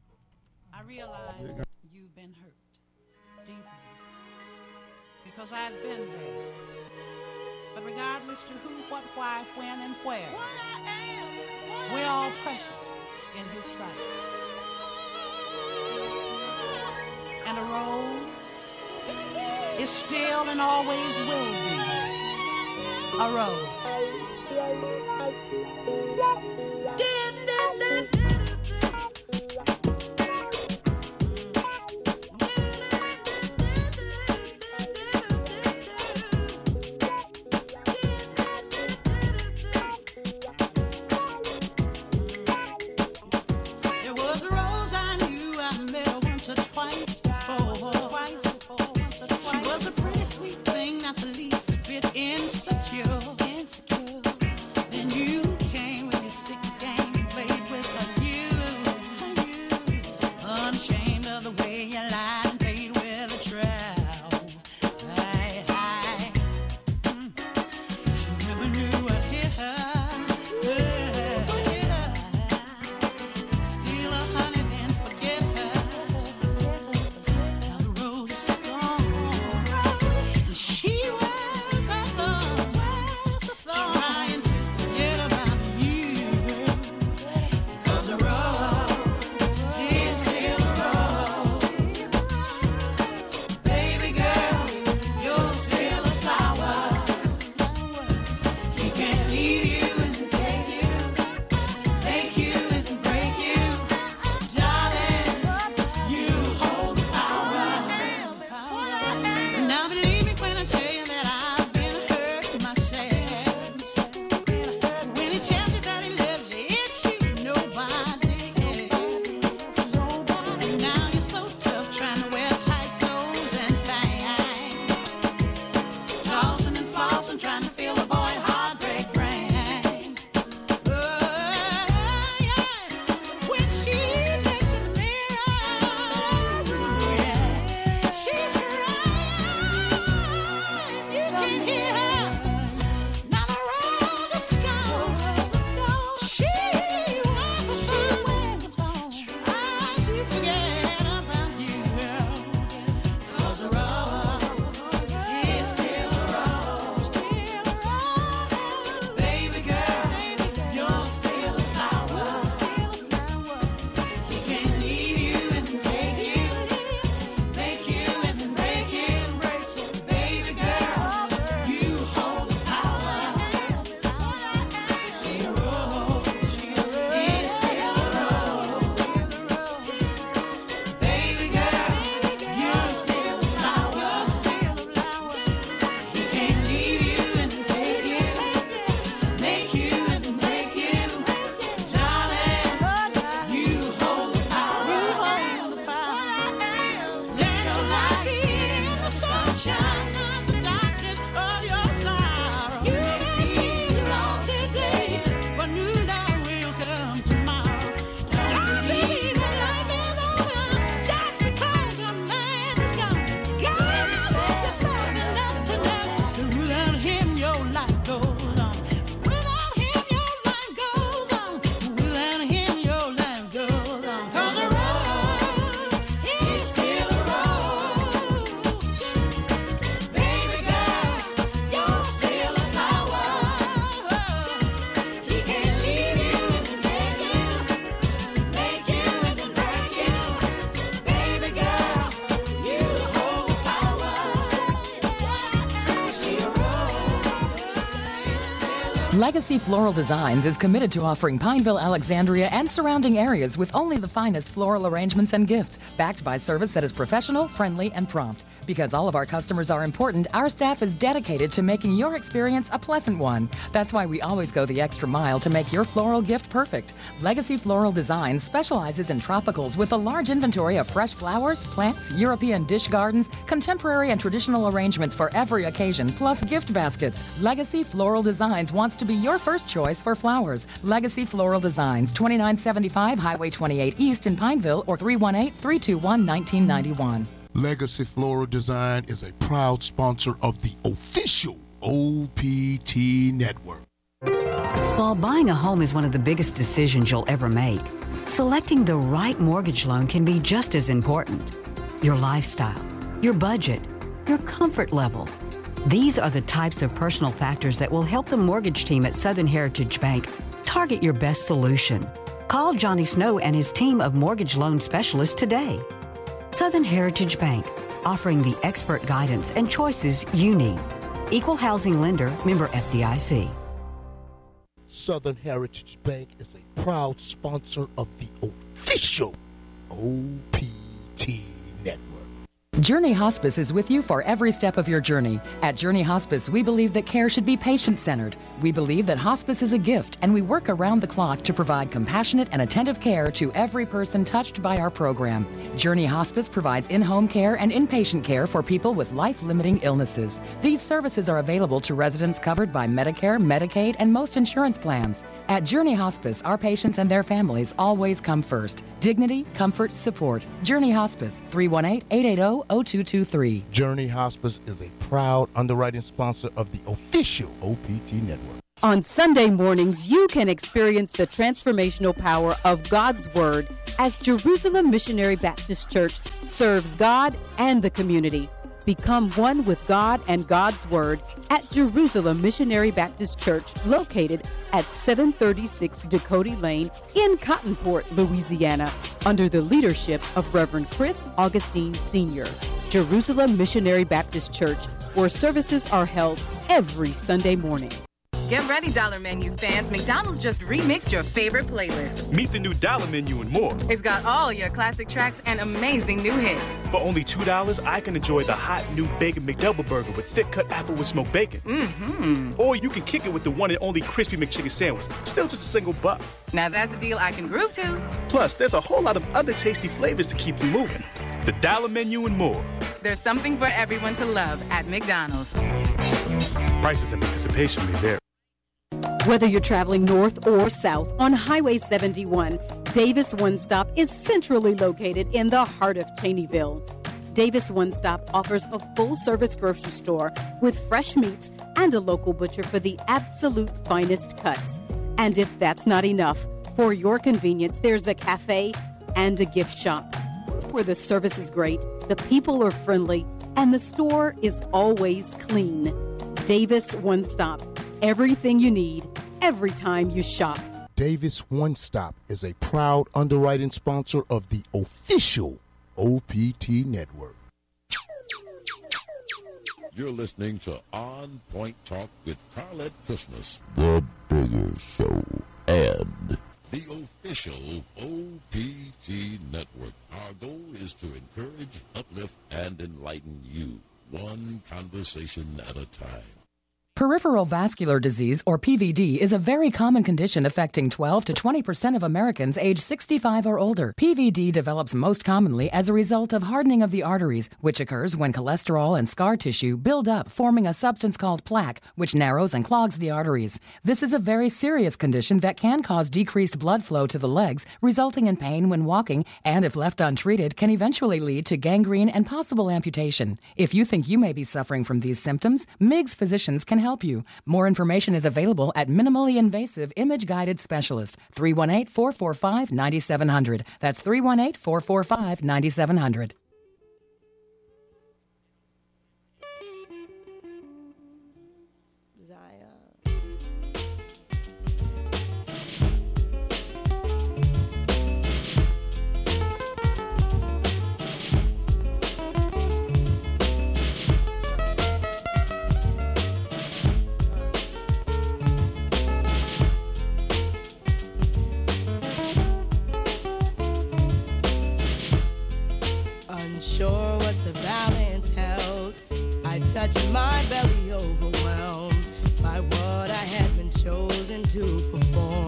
I realize you've been hurt deeply because I've been there. But regardless to who, what, why, when, and where, we're all precious in his sight. And a rose is still and always will be a rose. There was a rose I knew I met once or twice before. She was a pretty sweet thing, not the least bit insecure. Then you came with your stick game. Legacy Floral Designs is committed to offering Pineville, Alexandria, and surrounding areas with only the finest floral arrangements and gifts, backed by service that is professional, friendly, and prompt. Because all of our customers are important, our staff is dedicated to making your experience a pleasant one. That's why we always go the extra mile to make your floral gift perfect. Legacy Floral Designs specializes in tropicals with a large inventory of fresh flowers, plants, European dish gardens, contemporary and traditional arrangements for every occasion, plus gift baskets. Legacy Floral Designs wants to be your first choice for flowers. Legacy Floral Designs, 2975 Highway 28 East in Pineville, or 318-321-1991. Legacy Floral Design is a proud sponsor of the official OPT Network. While buying a home is one of the biggest decisions you'll ever make, selecting the right mortgage loan can be just as important. Your lifestyle, your budget, your comfort level. These are the types of personal factors that will help the mortgage team at Southern Heritage Bank target your best solution. Call Johnny Snow and his team of mortgage loan specialists today. Southern Heritage Bank, offering the expert guidance and choices you need. Equal housing lender, member FDIC. Southern Heritage Bank is a proud sponsor of the official OPT Network. Journey Hospice is with you for every step of your journey. At Journey Hospice, we believe that care should be patient-centered. We believe that hospice is a gift, and we work around the clock to provide compassionate and attentive care to every person touched by our program. Journey Hospice provides in-home care and inpatient care for people with life-limiting illnesses. These services are available to residents covered by Medicare, Medicaid, and most insurance plans. At Journey Hospice, our patients and their families always come first. Dignity, comfort, support. Journey Hospice, 318-880-0223. Journey Hospice is a proud underwriting sponsor of the official OPT Network. On Sunday mornings, you can experience the transformational power of God's Word as Jerusalem Missionary Baptist Church serves God and the community. Become one with God and God's Word at Jerusalem Missionary Baptist Church, located at 736 Dakota Lane in Cottonport, Louisiana, under the leadership of Reverend Chris Augustine Sr. Jerusalem Missionary Baptist Church, where services are held every Sunday morning. Get ready, Dollar Menu fans. McDonald's just remixed your favorite playlist. Meet the new Dollar Menu and more. It's got all your classic tracks and amazing new hits. For only $2, I can enjoy the hot new Bacon McDouble Burger with thick cut apple with smoked bacon. Mm-hmm. Or you can kick it with the one and only Crispy McChicken sandwich. Still just a single $1. Now that's a deal I can groove to. Plus, there's a whole lot of other tasty flavors to keep you moving. The Dollar Menu and more. There's something for everyone to love at McDonald's. Prices and participation may vary. Whether you're traveling north or south on Highway 71, Davis One Stop is centrally located in the heart of Cheneyville. Davis One Stop offers a full-service grocery store with fresh meats and a local butcher for the absolute finest cuts. And if that's not enough, for your convenience, there's a cafe and a gift shop where the service is great, the people are friendly, and the store is always clean. Davis One Stop. Everything you need, every time you shop. Davis One Stop is a proud underwriting sponsor of the official OPT Network. You're listening to On Point Talk with Carlette Christmas, The Bigger Show, and the official OPT Network. Our goal is to encourage, uplift, and enlighten you, one conversation at a time. Peripheral vascular disease, or PVD, is a very common condition affecting 12 to 20% of Americans age 65 or older. PVD develops most commonly as a result of hardening of the arteries, which occurs when cholesterol and scar tissue build up, forming a substance called plaque, which narrows and clogs the arteries. This is a very serious condition that can cause decreased blood flow to the legs, resulting in pain when walking, and if left untreated, can eventually lead to gangrene and possible amputation. If you think you may be suffering from these symptoms, MIGS physicians can help you. More information is available at Minimally Invasive Image-Guided Specialist, 318-445-9700. That's 318-445-9700. sure what the balance held. I touched my belly overwhelmed by what I had been chosen to perform.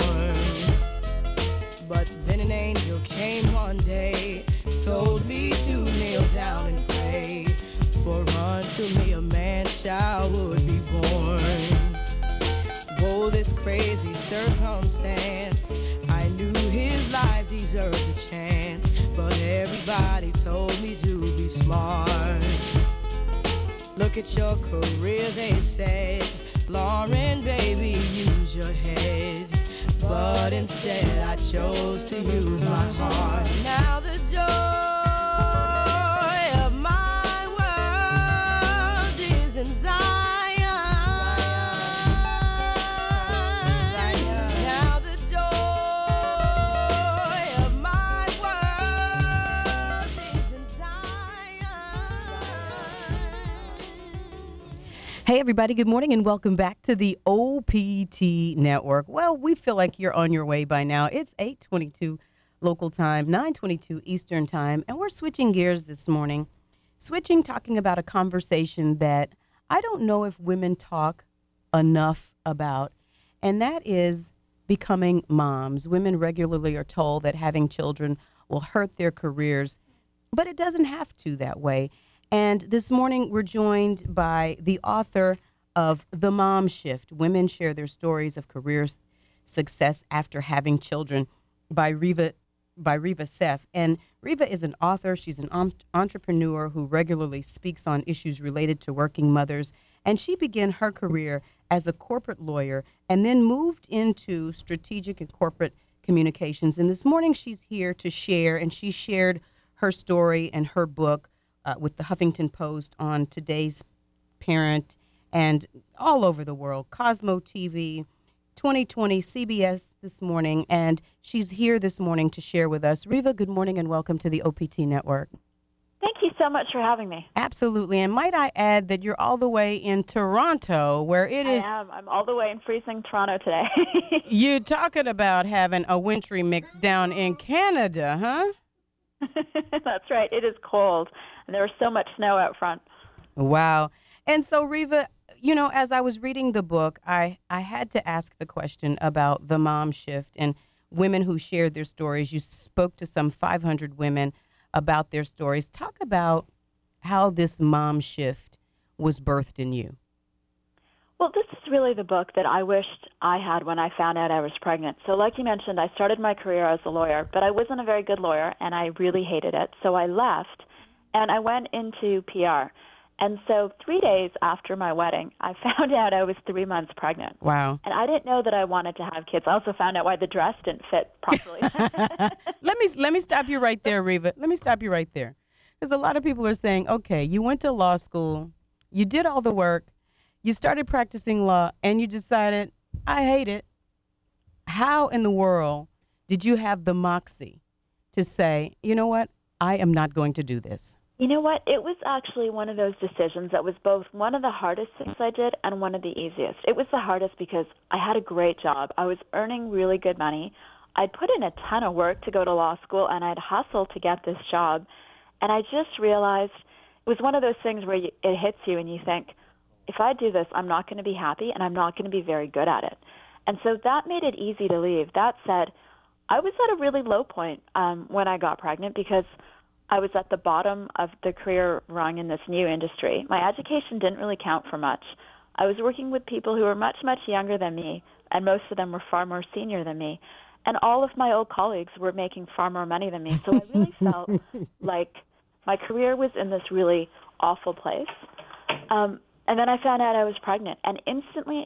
But then an angel came one day, told me to kneel down and pray, for unto me a man-child would be born. Whoa, this crazy circumstance, I knew his life deserved a chance, but everybody told me to be smart. Look at your career, they said, Lauren, baby, use your head. But instead I chose to use my heart. Now the joy of my world is in Zion. Now the joy of my world is in Hey, everybody. Good morning and welcome back to the OPT Network. Well, we feel like you're on your way by now. It's 8:22 local time, 9:22 Eastern time, and we're switching gears this morning. Talking about a conversation that I don't know if women talk enough about, and that is becoming moms. Women regularly are told that having children will hurt their careers, but it doesn't have to that way. And this morning, we're joined by the author of The Mom Shift, Women Share Their Stories of Career Success After Having Children, by Riva Seth. And Riva is an author. She's an entrepreneur who regularly speaks on issues related to working mothers. And she began her career as a corporate lawyer and then moved into strategic and corporate communications. And this morning, she's here to share, and she shared her story and her book with the Huffington Post on Today's Parent and all over the world, Cosmo TV, 2020, CBS this morning, and she's here this morning to share with us. Riva, good morning and welcome to the OPT Network. Thank you so much for having me. Absolutely, and might I add that you're all the way in Toronto, where it is... I am. I'm all the way in freezing Toronto today. You're talking about having a wintry mix down in Canada, huh? That's right. It is cold. And there was so much snow out front. Wow. And so, Riva, you know, as I was reading the book, I had to ask the question about the mom shift and women who shared their stories. You spoke to some 500 women about their stories. Talk about how this mom shift was birthed in you. Well, this is really the book that I wished I had when I found out I was pregnant. So like you mentioned, I started my career as a lawyer, but I wasn't a very good lawyer, and I really hated it. So I left, and I went into PR. And so 3 days after my wedding, I found out I was 3 months pregnant. Wow. And I didn't know that I wanted to have kids. I also found out why the dress didn't fit properly. Let me stop you right there, Riva. Let me stop you right there. Because a lot of people are saying, okay, you went to law school, you did all the work, you started practicing law, and you decided, I hate it. How in the world did you have the moxie to say, you know what, I am not going to do this? You know what? It was actually one of those decisions that was both one of the hardest things I did and one of the easiest. It was the hardest because I had a great job. I was earning really good money. I'd put in a ton of work to go to law school, and I'd hustle to get this job. And I just realized it was one of those things where it hits you and you think, if I do this, I'm not going to be happy and I'm not going to be very good at it. And so that made it easy to leave. That said, I was at a really low point when I got pregnant because I was at the bottom of the career rung in this new industry. My education didn't really count for much. I was working with people who were much, much younger than me, and most of them were far more senior than me. And all of my old colleagues were making far more money than me. So I really felt like my career was in this really awful place. And then I found out I was pregnant. And instantly,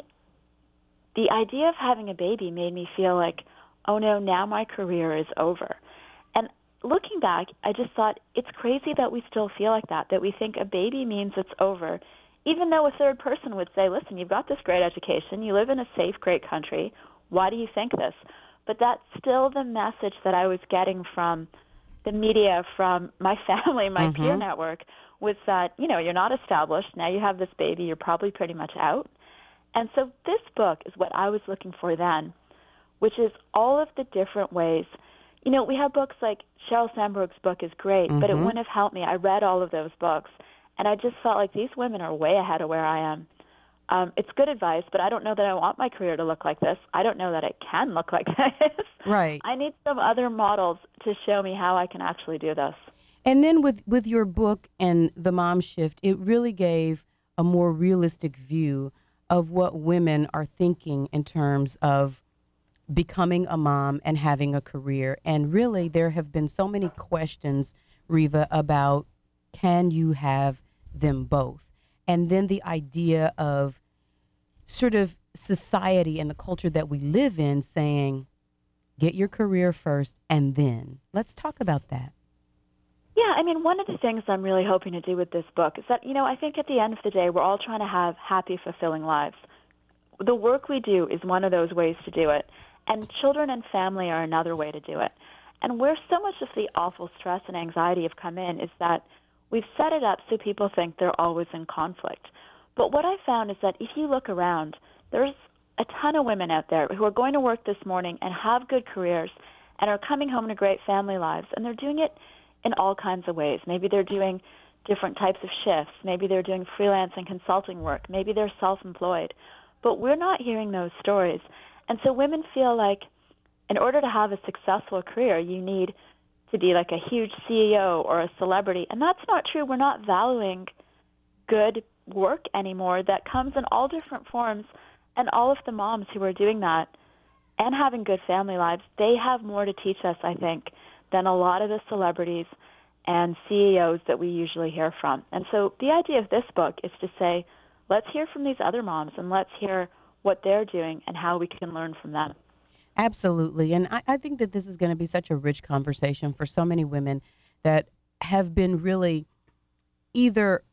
the idea of having a baby made me feel like, oh no, now my career is over. And looking back, I just thought it's crazy that we still feel like that we think a baby means it's over, even though a third person would say, listen, you've got this great education, you live in a safe, great country, why do you think this? But that's still the message that I was getting from the media, from my family, my peer network, was that, you know, you're not established, now you have this baby, you're probably pretty much out. And so this book is what I was looking for then, which is all of the different ways You know, we have books like Sheryl Sandberg's book is great, but it wouldn't have helped me. I read all of those books, and I just felt like these women are way ahead of where I am. It's good advice, but I don't know that I want my career to look like this. I don't know that it can look like this. Right. I need some other models to show me how I can actually do this. And then with your book and The Mom Shift, it really gave a more realistic view of what women are thinking in terms of becoming a mom and having a career. And really, there have been so many questions, Reva, about can you have them both? And then the idea of sort of society and the culture that we live in saying, get your career first and then. Let's talk about that. Yeah, I mean, one of the things I'm really hoping to do with this book is that, you know, I think at the end of the day, we're all trying to have happy, fulfilling lives. The work we do is one of those ways to do it, and children and family are another way to do it. And where so much of the awful stress and anxiety have come in is that we've set it up so people think they're always in conflict. But what I found is that if you look around, there's a ton of women out there who are going to work this morning and have good careers and are coming home to great family lives, and they're doing it in all kinds of ways. Maybe they're doing different types of shifts. Maybe they're doing freelance and consulting work. Maybe they're self-employed. But we're not hearing those stories. And so women feel like in order to have a successful career, you need to be like a huge CEO or a celebrity. And that's not true. We're not valuing good work anymore that comes in all different forms. And all of the moms who are doing that and having good family lives, they have more to teach us, I think, than a lot of the celebrities and CEOs that we usually hear from. And so the idea of this book is to say, let's hear from these other moms and let's hear what they're doing and how we can learn from them. Absolutely. And I think that this is going to be such a rich conversation for so many women that have been really either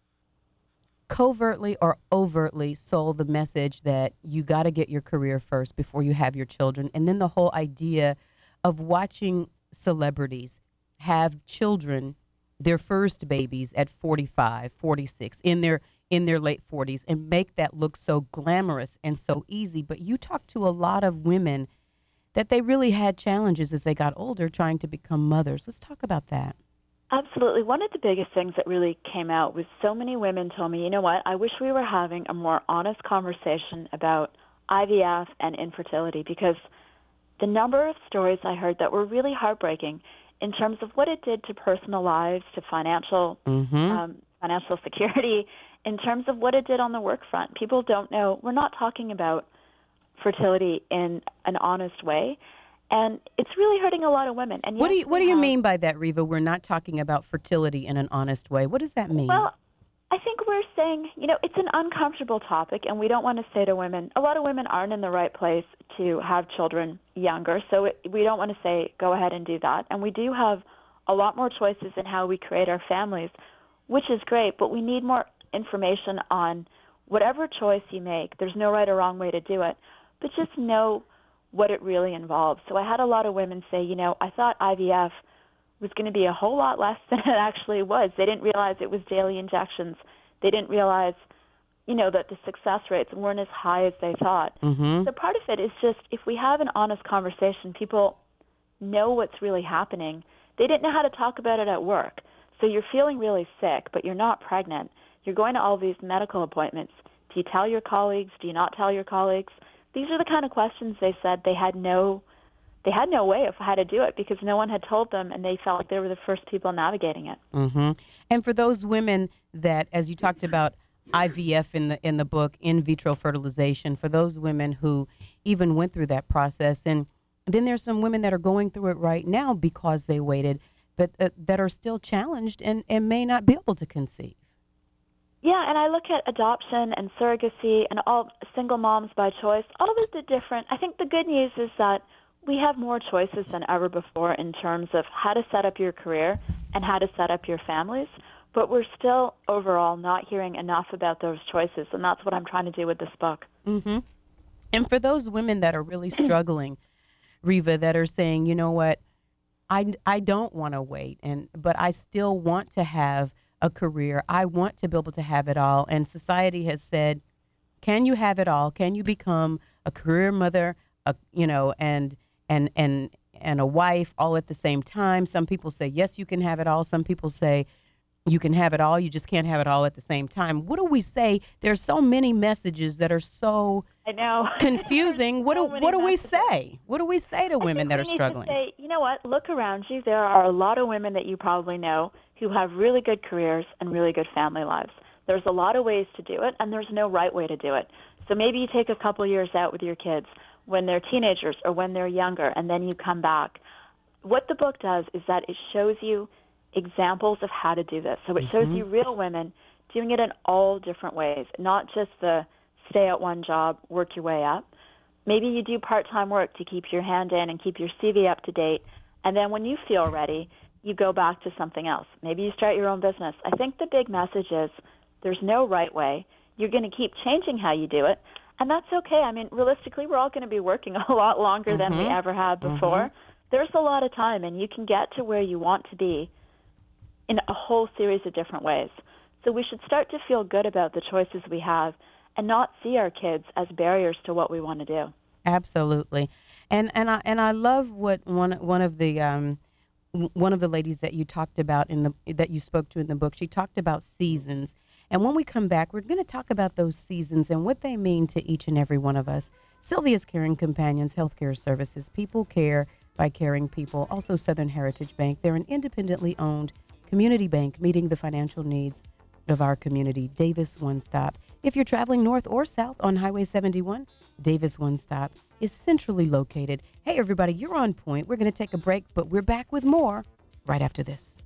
covertly or overtly sold the message that you got to get your career first before you have your children. And then the whole idea of watching celebrities have children, their first babies at 45, 46, in their late 40s, and make that look so glamorous and so easy. But you talk to a lot of women that they really had challenges as they got older trying to become mothers. Let's talk about that. Absolutely. One of the biggest things that really came out was so many women told me, you know what, I wish we were having a more honest conversation about IVF and infertility, because the number of stories I heard that were really heartbreaking in terms of what it did to personal lives, to financial security, in terms of what it did on the work front. People don't know. We're not talking about fertility in an honest way, and it's really hurting a lot of women. And what do you mean by that, Reva? We're not talking about fertility in an honest way. What does that mean? Well, I think we're saying, you know, it's an uncomfortable topic, and we don't want to say to women, a lot of women aren't in the right place to have children younger, so we don't want to say, go ahead and do that. And we do have a lot more choices in how we create our families, which is great, but we need more information on whatever choice you make. There's no right or wrong way to do it, but just know what it really involves. So I had a lot of women say, you know, I thought IVF was going to be a whole lot less than it actually was. They didn't realize it was daily injections. They didn't realize, you know, that the success rates weren't as high as they thought. So part of it is just if we have an honest conversation, people know what's really happening. They didn't know how to talk about it at work. So you're feeling really sick, but you're not pregnant. You're going to all these medical appointments. Do you tell your colleagues? Do you not tell your colleagues? These are the kind of questions they said they had no way of how to do it because no one had told them, and they felt like they were the first people navigating it. And for those women that, as you talked about IVF in the book, in vitro fertilization, for those women who even went through that process, and then there's some women that are going through it right now because they waited, but that are still challenged and may not be able to conceive. Yeah, and I look at adoption and surrogacy and all single moms by choice, all of the different. I think the good news is that we have more choices than ever before in terms of how to set up your career and how to set up your families, but we're still overall not hearing enough about those choices, and that's what I'm trying to do with this book. And for those women that are really struggling, Reva, that are saying, you know what, I don't want to wait, but I still want to have a career. I want to be able to have it all. And society has said, can you have it all? Can you become a career mother, and and a wife all at the same time. Some people say, yes, you can have it all. Some people say, you can have it all, you just can't have it all at the same time. What do we say? There's so many messages that are so confusing. What do we say? What do we say to women that are struggling? We need to say, you know what, look around you. There are a lot of women that you probably know who have really good careers and really good family lives. There's a lot of ways to do it, and there's no right way to do it. So maybe you take a couple years out with your kids when they're teenagers or when they're younger, and then you come back. What the book does is that it shows you examples of how to do this. So it shows you real women doing it in all different ways, not just the stay at one job, work your way up. Maybe you do part-time work to keep your hand in and keep your CV up to date, and then when you feel ready, you go back to something else. Maybe you start your own business. I think the big message is there's no right way. You're going to keep changing how you do it, and that's okay. I mean, realistically, we're all going to be working a lot longer than we ever have before. There's a lot of time, and you can get to where you want to be in a whole series of different ways. So we should start to feel good about the choices we have and not see our kids as barriers to what we want to do. Absolutely. And I love what one of the ladies that you talked about that you spoke to in the book, she talked about seasons. And when we come back, we're going to talk about those seasons and what they mean to each and every one of us. Sylvia's Caring Companions Healthcare Services, people care by caring people. Also Southern Heritage Bank, they're an independently owned community bank meeting the financial needs of our community. Davis One Stop. If you're traveling north or south on Highway 71, Davis One Stop is centrally located. Hey, everybody, you're on point. We're going to take a break, but we're back with more right after this.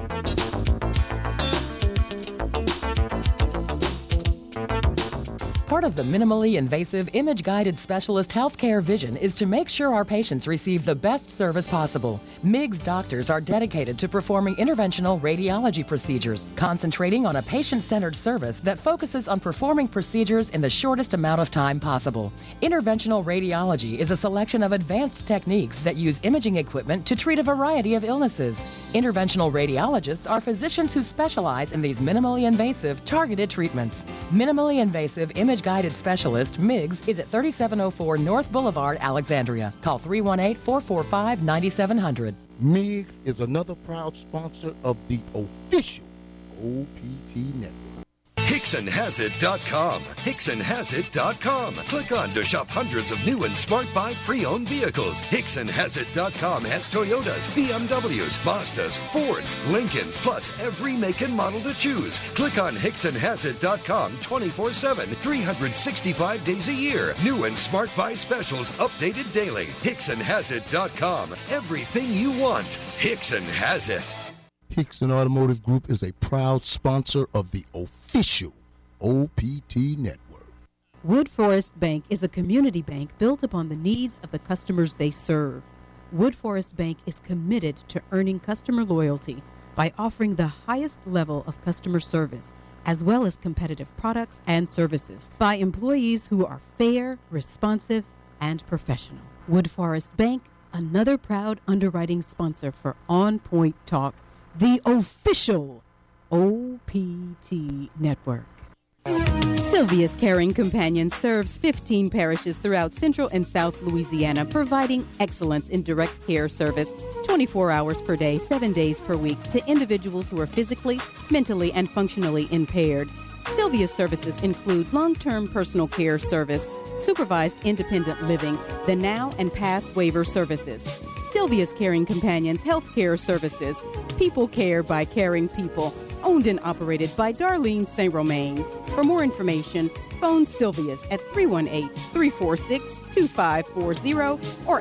Part of the minimally invasive, image-guided specialist healthcare vision is to make sure our patients receive the best service possible. MIGS doctors are dedicated to performing interventional radiology procedures, concentrating on a patient-centered service that focuses on performing procedures in the shortest amount of time possible. Interventional radiology is a selection of advanced techniques that use imaging equipment to treat a variety of illnesses. Interventional radiologists are physicians who specialize in these minimally invasive, targeted treatments. Minimally invasive image-guided specialist, MIGS, is at 3704 North Boulevard, Alexandria. Call 318-445-9700. MIGS is another proud sponsor of the official OPT Network. HicksonHasIt.com. HicksonHasIt.com. Click on to shop hundreds of new and Smart Buy pre-owned vehicles. HicksonHasIt.com has Toyotas, BMWs, Mazdas, Fords, Lincolns, plus every make and model to choose. Click on HicksonHasIt.com 24/7, 365 days a year. New and Smart Buy specials updated daily. HicksonHasIt.com. Everything you want. Hickson has it. Hickson Automotive Group is a proud sponsor of the official OPT Network. Wood Forest Bank is a community bank built upon the needs of the customers they serve. Wood Forest Bank is committed to earning customer loyalty by offering the highest level of customer service, as well as competitive products and services, by employees who are fair, responsive, and professional. Wood Forest Bank, another proud underwriting sponsor for On Point Talk, the official OPT Network. Sylvia's Caring Companion serves 15 parishes throughout Central and South Louisiana, providing excellence in direct care service 24 hours per day, 7 days per week to individuals who are physically, mentally, and functionally impaired. Sylvia's services include long-term personal care service, supervised independent living, the now and past waiver services. Sylvia's Caring Companions Healthcare Services. People care by caring people. Owned and operated by Darlene St. Romain. For more information, phone Sylvia's at 318-346-2540 or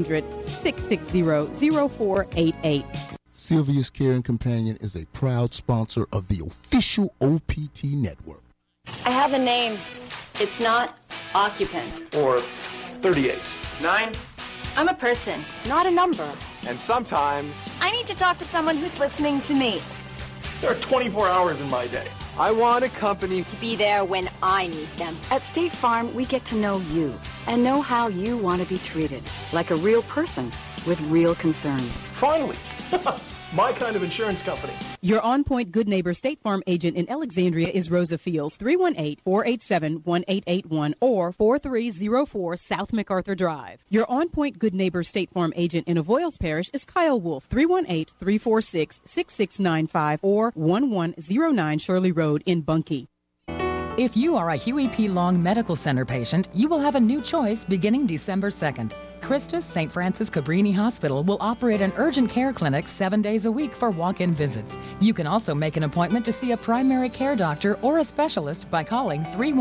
800-660-0488. Sylvia's Caring Companion is a proud sponsor of the official OPT Network. I have a name. It's not occupant. Or 38. 9. I'm a person, not a number. And sometimes I need to talk to someone who's listening to me. there are 24 hours in my day. I want a company To be there when I need them. At State Farm, we get to know you and know how you want to be treated. Like a real person with real concerns. Finally! My kind of insurance company. Your on-point Good Neighbor State Farm agent in Alexandria is Rosa Fields, 318-487-1881 or 4304 South MacArthur Drive. Your on-point Good Neighbor State Farm agent in Avoyles Parish is Kyle Wolf, 318-346-6695 or 1109 Shirley Road in Bunkie. If you are a Huey P. Long Medical Center patient, you will have a new choice beginning December 2nd. Christus St. Francis Cabrini Hospital will operate an urgent care clinic 7 days a week for walk-in visits. You can also make an appointment to see a primary care doctor or a specialist by calling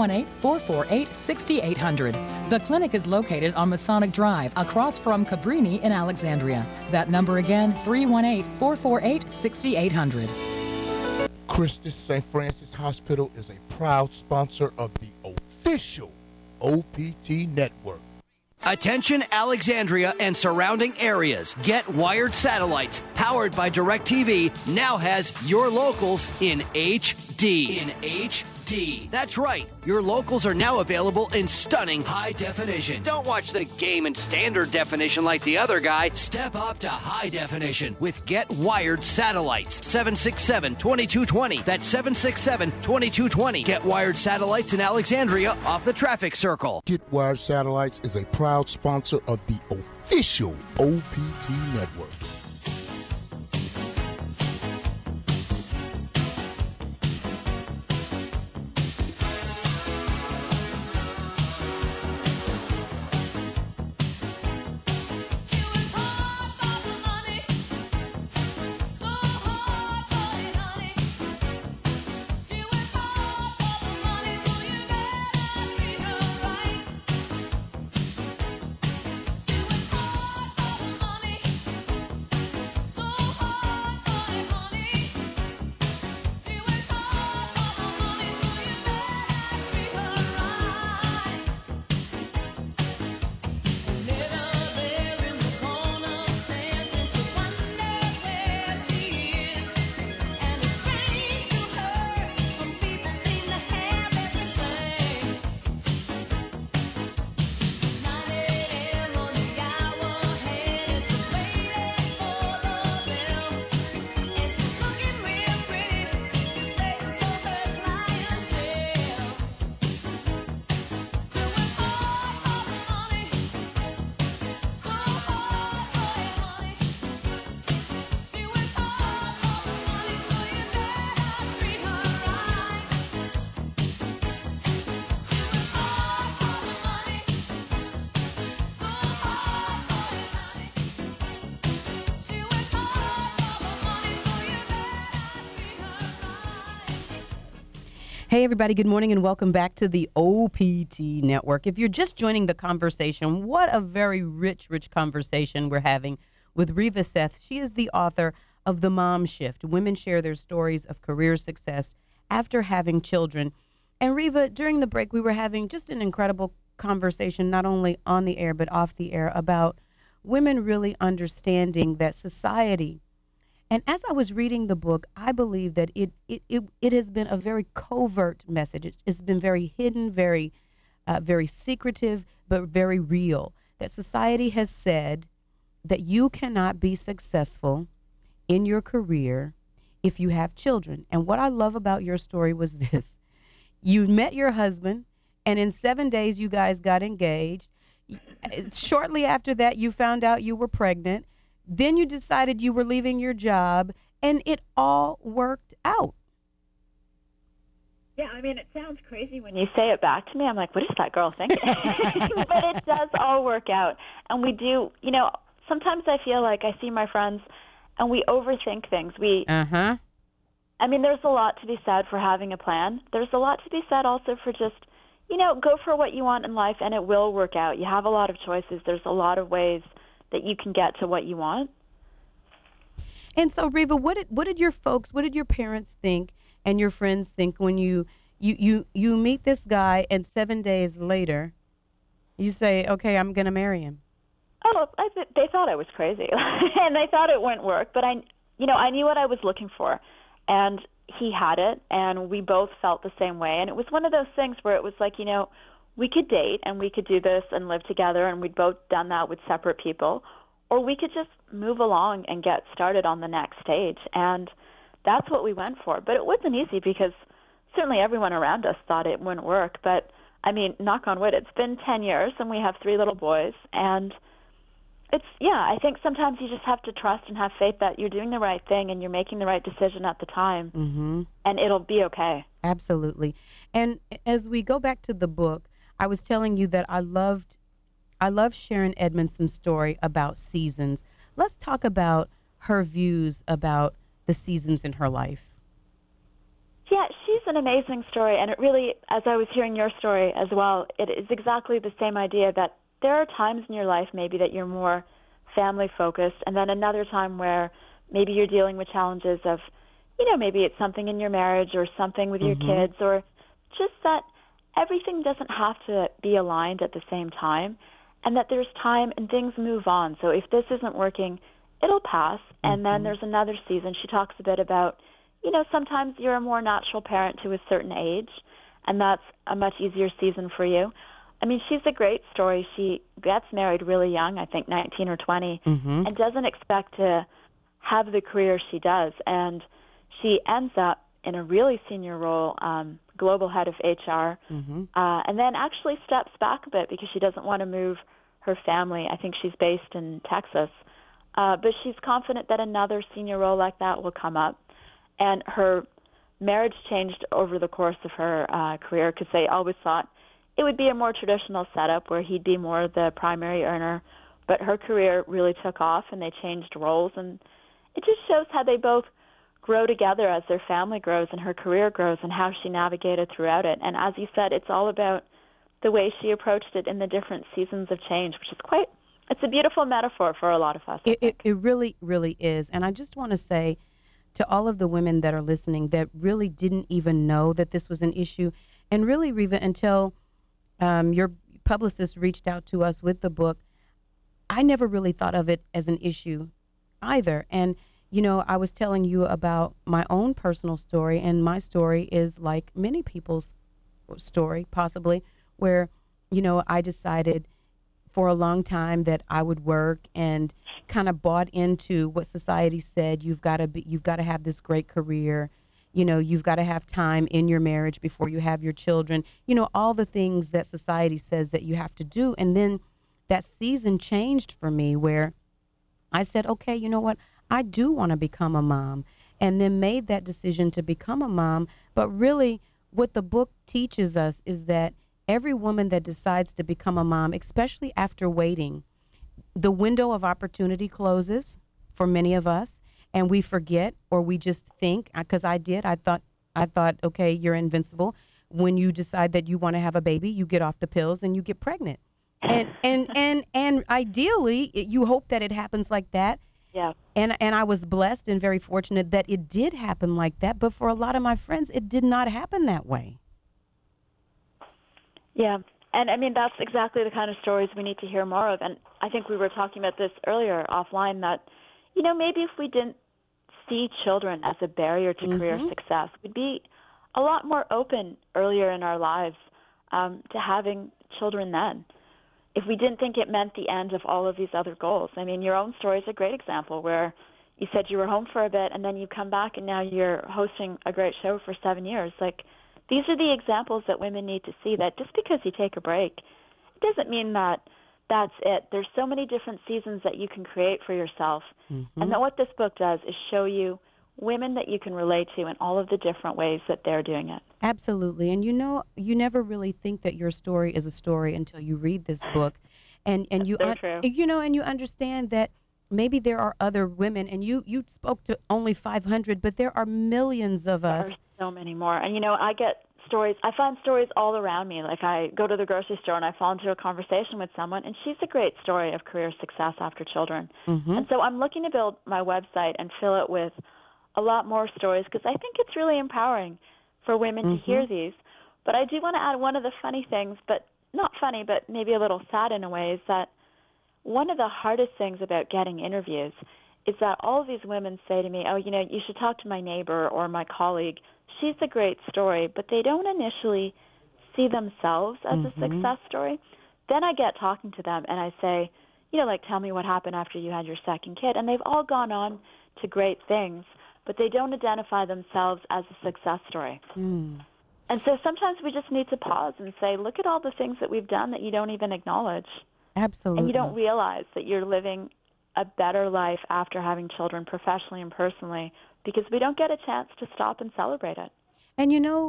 318-448-6800. The clinic is located on Masonic Drive across from Cabrini in Alexandria. That number again, 318-448-6800. Christus St. Francis Hospital is a proud sponsor of the official OPT network. Attention Alexandria and surrounding areas. Get Wired Satellites, powered by DirecTV, now has your locals in HD. In HD. That's right. Your locals are now available in stunning high definition. Don't watch the game in standard definition like the other guy. Step up to high definition with Get Wired Satellites. 767-2220. That's 767-2220. Get Wired Satellites in Alexandria off the traffic circle. Get Wired Satellites is a proud sponsor of the official OPT network. Hey, everybody. Good morning and welcome back to the OPT Network. If you're just joining the conversation, what a very rich conversation we're having with Reva Seth. She is the author of The Mom Shift. Women share their stories of career success after having children. And Reva, during the break, we were having just an incredible conversation, not only on the air but off the air, about women really understanding that society. And as I was reading the book, I believe that it has been a very covert message. It's been very hidden, very secretive, but very real. That society has said that you cannot be successful in your career if you have children. And what I love about your story was this. You met your husband, and in 7 days you guys got engaged. Shortly after that, you found out you were pregnant. Then you decided you were leaving your job, and it all worked out. Yeah, I mean, it sounds crazy when you say it back to me. I'm like, what is that girl thinking? But it does all work out. And we do, sometimes I feel like I see my friends, and we overthink things. I mean, there's a lot to be said for having a plan. There's a lot to be said also for just, go for what you want in life, and it will work out. You have a lot of choices. There's a lot of ways that you can get to what you want. And so, Reva, what did your parents think and your friends think when you meet this guy and 7 days later you say, okay, I'm going to marry him? Oh, they thought I was crazy, and they thought it wouldn't work. But I knew what I was looking for, and he had it, and we both felt the same way. And it was one of those things where it was like, we could date and we could do this and live together, and we'd both done that with separate people, or we could just move along and get started on the next stage. And that's what we went for. But it wasn't easy because certainly everyone around us thought it wouldn't work. But, I mean, knock on wood, it's been 10 years, and we have 3 little boys. And I think sometimes you just have to trust and have faith that you're doing the right thing and you're making the right decision at the time, and it'll be okay. Absolutely. And as we go back to the book, I was telling you that I love Sharon Edmondson's story about seasons. Let's talk about her views about the seasons in her life. Yeah, she's an amazing story, and it really, as I was hearing your story as well, it is exactly the same idea that there are times in your life maybe that you're more family-focused, and then another time where maybe you're dealing with challenges of, maybe it's something in your marriage or something with your kids, or just that everything doesn't have to be aligned at the same time, and that there's time and things move on. So if this isn't working, it'll pass, and then there's another season. She talks a bit about, sometimes you're a more natural parent to a certain age, and that's a much easier season for you. I mean, she's a great story. She gets married really young, I think 19 or 20, and doesn't expect to have the career she does. And she ends up in a really senior role, global head of HR, and then actually steps back a bit because she doesn't want to move her family. I think she's based in Texas. But she's confident that another senior role like that will come up. And her marriage changed over the course of her career because they always thought it would be a more traditional setup where he'd be more the primary earner. But her career really took off, and they changed roles. And it just shows how they both grow together as their family grows and her career grows, and how she navigated throughout it. And as you said, it's all about the way she approached it in the different seasons of change, which is it's a beautiful metaphor for a lot of us. It really, really is. And I just want to say to all of the women that are listening that really didn't even know that this was an issue, and really, Reva, until your publicist reached out to us with the book, I never really thought of it as an issue either. And, I was telling you about my own personal story, and my story is like many people's story, possibly, where, I decided for a long time that I would work and kind of bought into what society said. You've got to have this great career. You've got to have time in your marriage before you have your children. All the things that society says that you have to do. And then that season changed for me where I said, okay, you know what? I do want to become a mom, and then made that decision to become a mom. But really what the book teaches us is that every woman that decides to become a mom, especially after waiting, the window of opportunity closes for many of us, and we forget, or we just think, because I thought, okay, you're invincible. When you decide that you want to have a baby, you get off the pills and you get pregnant. And ideally, you hope that it happens like that. Yeah. And I was blessed and very fortunate that it did happen like that. But for a lot of my friends, it did not happen that way. Yeah. And I mean, that's exactly the kind of stories we need to hear more of. And I think we were talking about this earlier offline that, maybe if we didn't see children as a barrier to career success, we'd be a lot more open earlier in our lives to having children then. If we didn't think it meant the end of all of these other goals. I mean, your own story is a great example where you said you were home for a bit and then you come back and now you're hosting a great show for 7 years. These are the examples that women need to see, that just because you take a break, it doesn't mean that that's it. There's so many different seasons that you can create for yourself. And that what this book does is show you women that you can relate to in all of the different ways that they're doing it. Absolutely. And you never really think that your story is a story until you read this book. And you and you understand that maybe there are other women, and you spoke to only 500, but there are millions of us. There are so many more. And I get stories. I find stories all around me. Like I go to the grocery store and I fall into a conversation with someone, and she's a great story of career success after children. And so I'm looking to build my website and fill it with a lot more stories because I think it's really empowering for women to hear these. But I do want to add one of the funny things, but not funny, but maybe a little sad in a way, is that one of the hardest things about getting interviews is that all of these women say to me, you should talk to my neighbor or my colleague. She's a great story, but they don't initially see themselves as a success story. Then I get talking to them and I say, like, tell me what happened after you had your second kid. And they've all gone on to great things, but they don't identify themselves as a success story. And so sometimes we just need to pause and say, look at all the things that we've done that you don't even acknowledge. Absolutely. And you don't realize that you're living a better life after having children, professionally and personally, because we don't get a chance to stop and celebrate it. And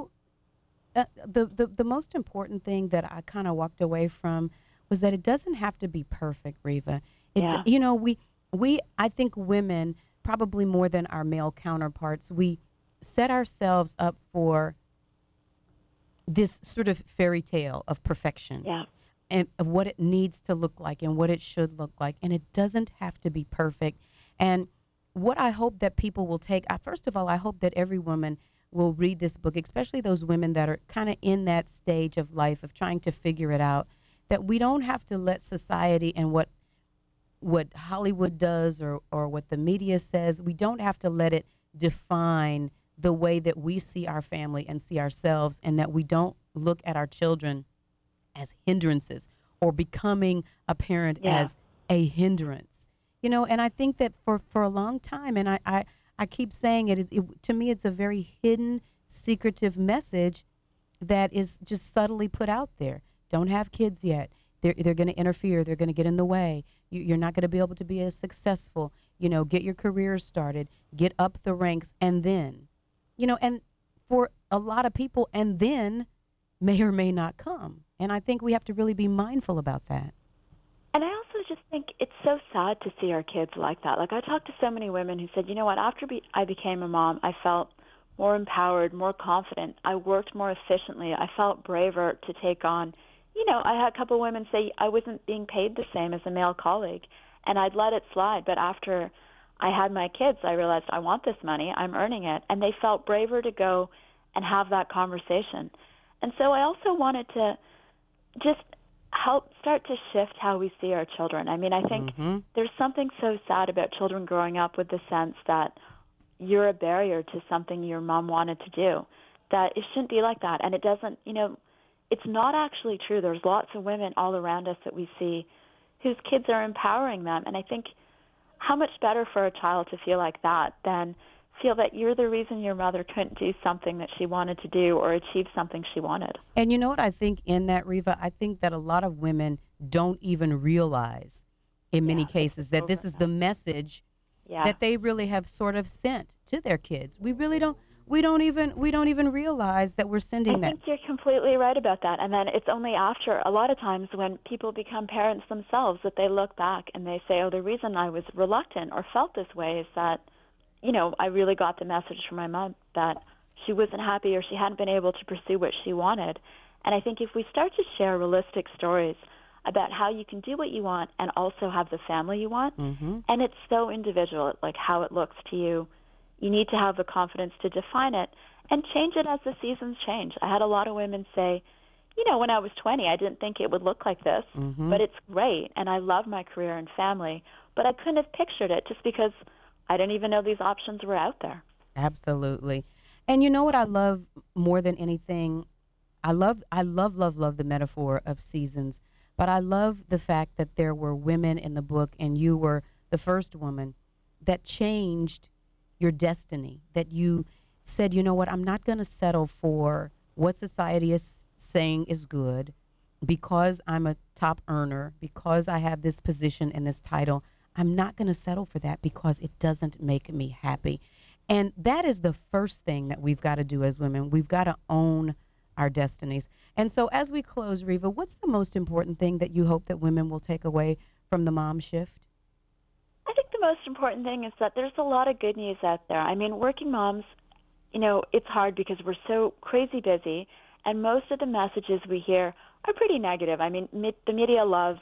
the most important thing that I kind of walked away from was that it doesn't have to be perfect, Reva. I think women, probably more than our male counterparts, we set ourselves up for this sort of fairy tale of perfection. And of what it needs to look like and what it should look like. And it doesn't have to be perfect. And what I hope that people will take, first of all, I hope that every woman will read this book, especially those women that are kind of in that stage of life of trying to figure it out, that we don't have to let society and what Hollywood does or what the media says, we don't have to let it define the way that we see our family and see ourselves, and that we don't look at our children as hindrances or becoming a parent as a hindrance. And I think that for a long time, and I keep saying it, to me it's a very hidden, secretive message that is just subtly put out there. Don't have kids yet. They're going to interfere. They're going to get in the way. You're not going to be able to be as successful. Get your career started, get up the ranks, and then, and for a lot of people, and then may or may not come. And I think we have to really be mindful about that. And I also just think it's so sad to see our kids like that. Like, I talked to so many women who said, you know what, after I became a mom, I felt more empowered, more confident. I worked more efficiently. I felt braver to take on. I had a couple of women say I wasn't being paid the same as a male colleague, and I'd let it slide. But after I had my kids, I realized I want this money. I'm earning it. And they felt braver to go and have that conversation. And so I also wanted to just help start to shift how we see our children. I mean, I think there's something so sad about children growing up with the sense that you're a barrier to something your mom wanted to do, that it shouldn't be like that. And it doesn't, it's not actually true. There's lots of women all around us that we see whose kids are empowering them. And I think how much better for a child to feel like that than feel that you're the reason your mother couldn't do something that she wanted to do or achieve something she wanted. And you know what I think in that, Reva? I think that a lot of women don't even realize in many cases that this is the message that they really have sort of sent to their kids. We really don't. We don't even realize that we're sending that. I think you're completely right about that. And then it's only after, a lot of times when people become parents themselves, that they look back and they say, oh, the reason I was reluctant or felt this way is that, I really got the message from my mom that she wasn't happy or she hadn't been able to pursue what she wanted. And I think if we start to share realistic stories about how you can do what you want and also have the family you want, and it's so individual, like how it looks to you, you need to have the confidence to define it and change it as the seasons change. I had a lot of women say, when I was 20, I didn't think it would look like this, but it's great, and I love my career and family, but I couldn't have pictured it just because I didn't even know these options were out there. Absolutely. And you know what I love more than anything? I love the metaphor of seasons, but I love the fact that there were women in the book, and you were the first woman that changed your destiny, that you said, you know what, I'm not going to settle for what society is saying is good because I'm a top earner, because I have this position and this title. I'm not going to settle for that because it doesn't make me happy. And that is the first thing that we've got to do as women. We've got to own our destinies. And so as we close, Reva, what's the most important thing that you hope that women will take away from the Mom Shift? I think the most important thing is that there's a lot of good news out there. I mean, working moms, it's hard because we're so crazy busy, and most of the messages we hear are pretty negative. I mean, the media loves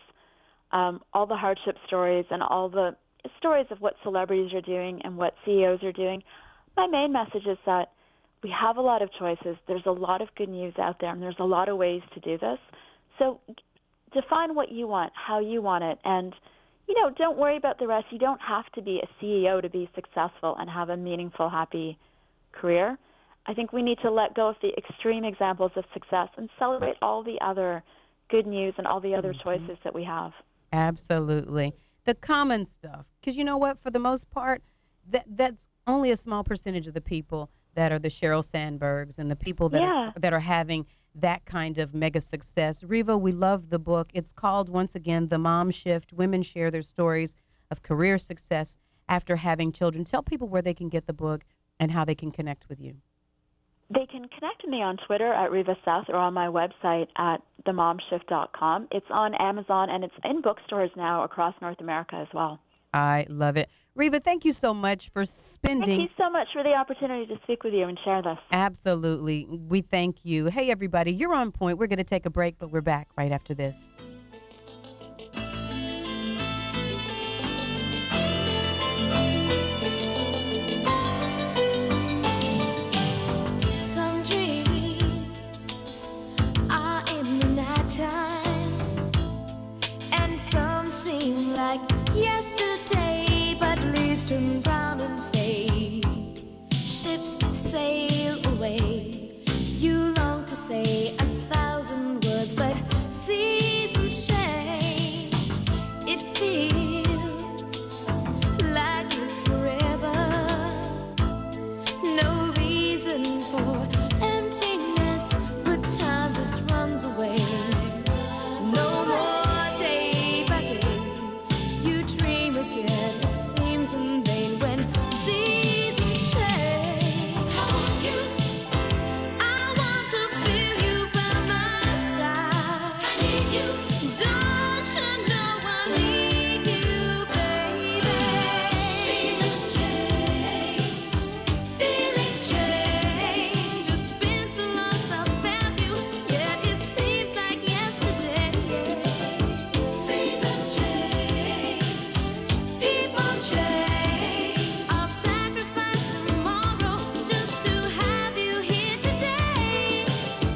all the hardship stories and all the stories of what celebrities are doing and what CEOs are doing. My main message is that we have a lot of choices. There's a lot of good news out there, and there's a lot of ways to do this. So define what you want, how you want it, and don't worry about the rest. You don't have to be a CEO to be successful and have a meaningful, happy career. I think we need to let go of the extreme examples of success and celebrate all the other good news and all the other choices that we have. Absolutely. The common stuff. Because you know what? For the most part, that's only a small percentage of the people that are the Sheryl Sandbergs and the people that are having that kind of mega success. Reva, we love the book. It's called, once again, The Mom Shift. Women share their stories of career success after having children. Tell people where they can get the book and how they can connect with you. They can connect with me on Twitter at Reva Seth or on my website at themomshift.com. It's on Amazon, and it's in bookstores now across North America as well. I love it. Reva, thank you so much for spending. Thank you so much for the opportunity to speak with you and share this. Absolutely. We thank you. Hey, everybody, you're on point. We're going to take a break, but we're back right after this. Some dreams are in the nighttime, and some seem like yesterday, but leaves turn round and fade. Ships sail away. You long to say 1,000 words, but seasons change. It feels like it's forever. No reason for emptiness, but time just runs away. No more day by day. You dream again, it seems in vain when seasons change. I want you, I want to feel you by my side. I need you, don't you know I need you, baby. Seasons change, feelings change. It's been so long since I felt you, yet it seems like yesterday. Seasons change, people change. I'll sacrifice tomorrow just to have you here today.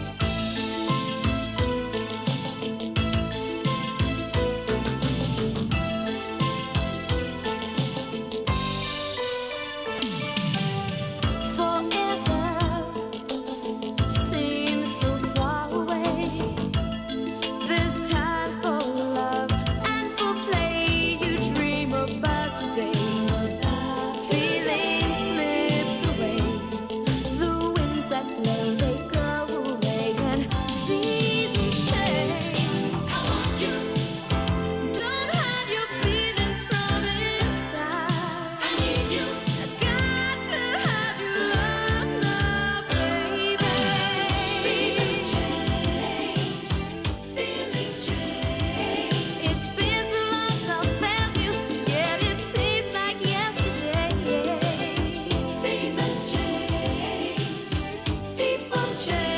Forever seems so far away. This time for love and for play you dream about today. Feeling slips away. The winds that blow, they go away, and seasons change. I want you, don't hide your feelings from inside. I need you, I got to have you love now, baby. Seasons change, feelings change. It's been so long since I felt you, yet it seems like yesterday. Seasons change, people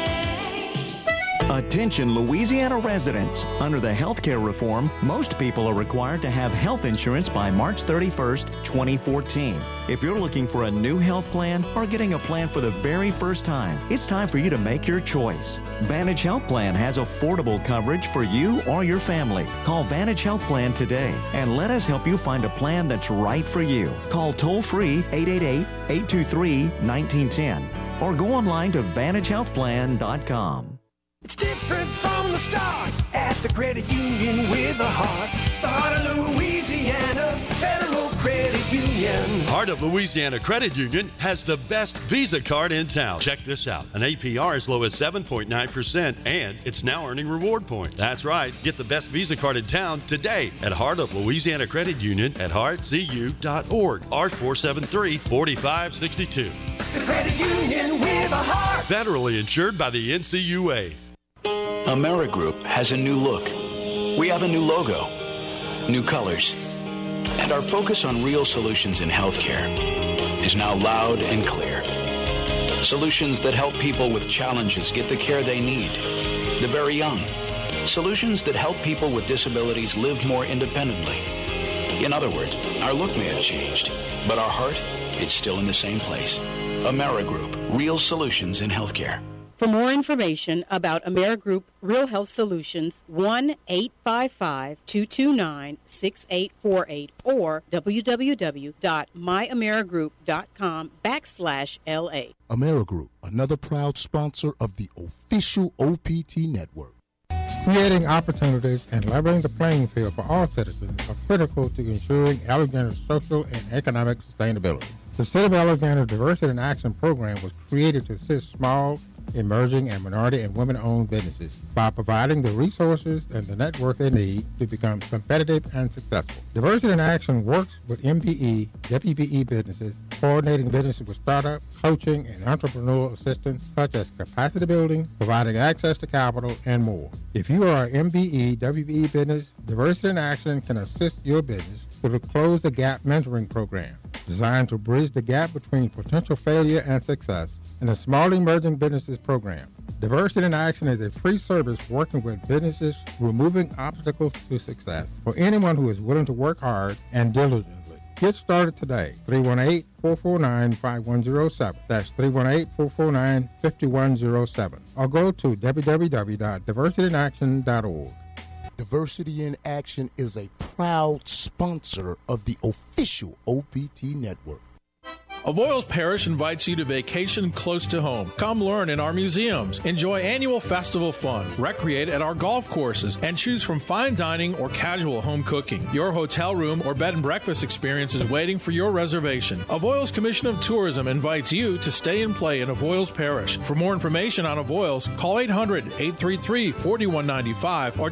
change. Attention Louisiana residents. Under the healthcare reform, most people are required to have health insurance by March 31st, 2014. If you're looking for a new health plan or getting a plan for the very first time, it's time for you to make your choice. Vantage Health Plan has affordable coverage for you or your family. Call Vantage Health Plan today and let us help you find a plan that's right for you. Call toll-free 888-823-1910 or go online to VantageHealthPlan.com. It's different from the start at the credit union with a heart. The heart of Louisiana, Federal Credit Union. Heart of Louisiana Credit Union has the best Visa card in town. Check this out. An APR as low as 7.9%, and it's now earning reward points. That's right. Get the best Visa card in town today at Heart of Louisiana Credit Union at heartcu.org. R473-4562. The credit union with a heart. Federally insured by the NCUA. Amerigroup has a new look. We have a new logo, new colors, and our focus on real solutions in healthcare is now loud and clear. Solutions that help people with challenges get the care they need, the very young. Solutions that help people with disabilities live more independently. In other words, our look may have changed, but our heart is still in the same place. Amerigroup, real solutions in healthcare. For more information about Amerigroup Real Health Solutions, 1-855-229-6848 or www.myamerigroup.com/LA. Amerigroup, another proud sponsor of the official OPT network. Creating opportunities and leveling the playing field for all citizens are critical to ensuring Alexander's social and economic sustainability. The City of Alexander Diversity in Action program was created to assist small, emerging, and minority and women-owned businesses by providing the resources and the network they need to become competitive and successful. Diversity in Action works with MBE, WBE businesses, coordinating businesses with startup, coaching, and entrepreneurial assistance such as capacity building, providing access to capital, and more. If you are an MBE, WBE business, Diversity in Action can assist your business through the Close the Gap mentoring program, designed to bridge the gap between potential failure and success, and the Small Emerging Businesses program. Diversity in Action is a free service working with businesses removing obstacles to success for anyone who is willing to work hard and diligently. Get started today. 318-449-5107. That's 318-449-5107. Or go to www.diversityinaction.org. Diversity in Action is a proud sponsor of the official OPT network. Avoyelles Parish invites you to vacation close to home. Come learn in our museums, enjoy annual festival fun, recreate at our golf courses, and choose from fine dining or casual home cooking. Your hotel room or bed and breakfast experience is waiting for your reservation. Avoyelles Commission of Tourism invites you to stay and play in Avoyelles Parish. For more information on Avoyelles, call 800-833-4195 or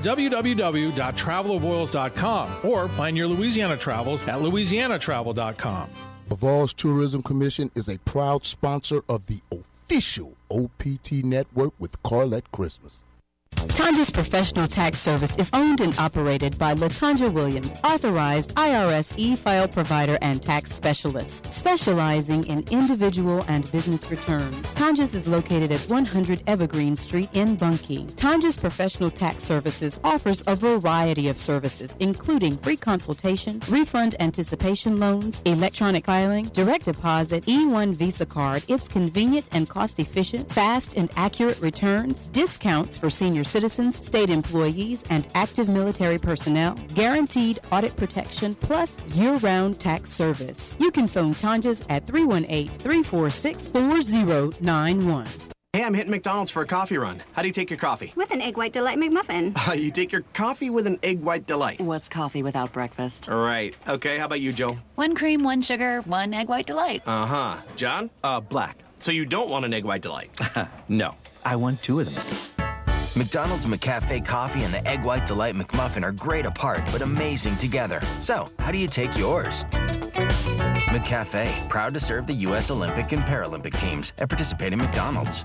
www.travelavoyelles.com or plan your Louisiana travels at louisianatravel.com. Avoyelles Tourism Commission is a proud sponsor of the official OPT network with Carlette Christmas. Tanja's Professional Tax Service is owned and operated by LaTanja Williams, authorized IRS e-file provider and tax specialist, specializing in individual and business returns. Tanja's is located at 100 Evergreen Street in Bunkie. Tanja's Professional Tax Services offers a variety of services, including free consultation, refund anticipation loans, electronic filing, direct deposit, E1 Visa card. It's convenient and cost-efficient, fast and accurate returns, discounts for senior citizens, state employees, and active military personnel, guaranteed audit protection, plus year-round tax service. You can phone Tanja's at 318-346-4091. Hey, I'm hitting McDonald's for a coffee run. How do you take your coffee? With an Egg White Delight McMuffin. You take your coffee with an Egg White Delight. What's coffee without breakfast? Right. Okay, how about you, Joe? 1 cream, 1 sugar, 1 Egg White Delight. Uh-huh. John? Black. So you don't want an Egg White Delight? No, I want 2 of them. McDonald's McCafe Coffee and the Egg White Delight McMuffin are great apart, but amazing together. So, how do you take yours? McCafe, proud to serve the U.S. Olympic and Paralympic teams at participating McDonald's.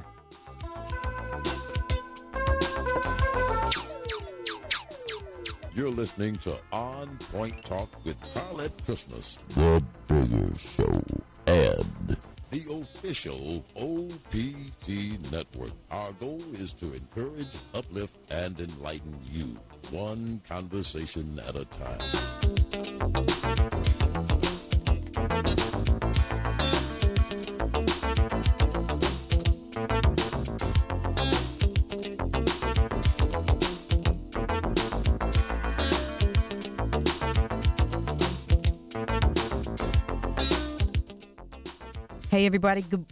You're listening to On Point Talk with Carlette Christmas, the Bigger Show, and the official OPT network. Our goal is to encourage, uplift, and enlighten you, one conversation at a time. Hey, everybody.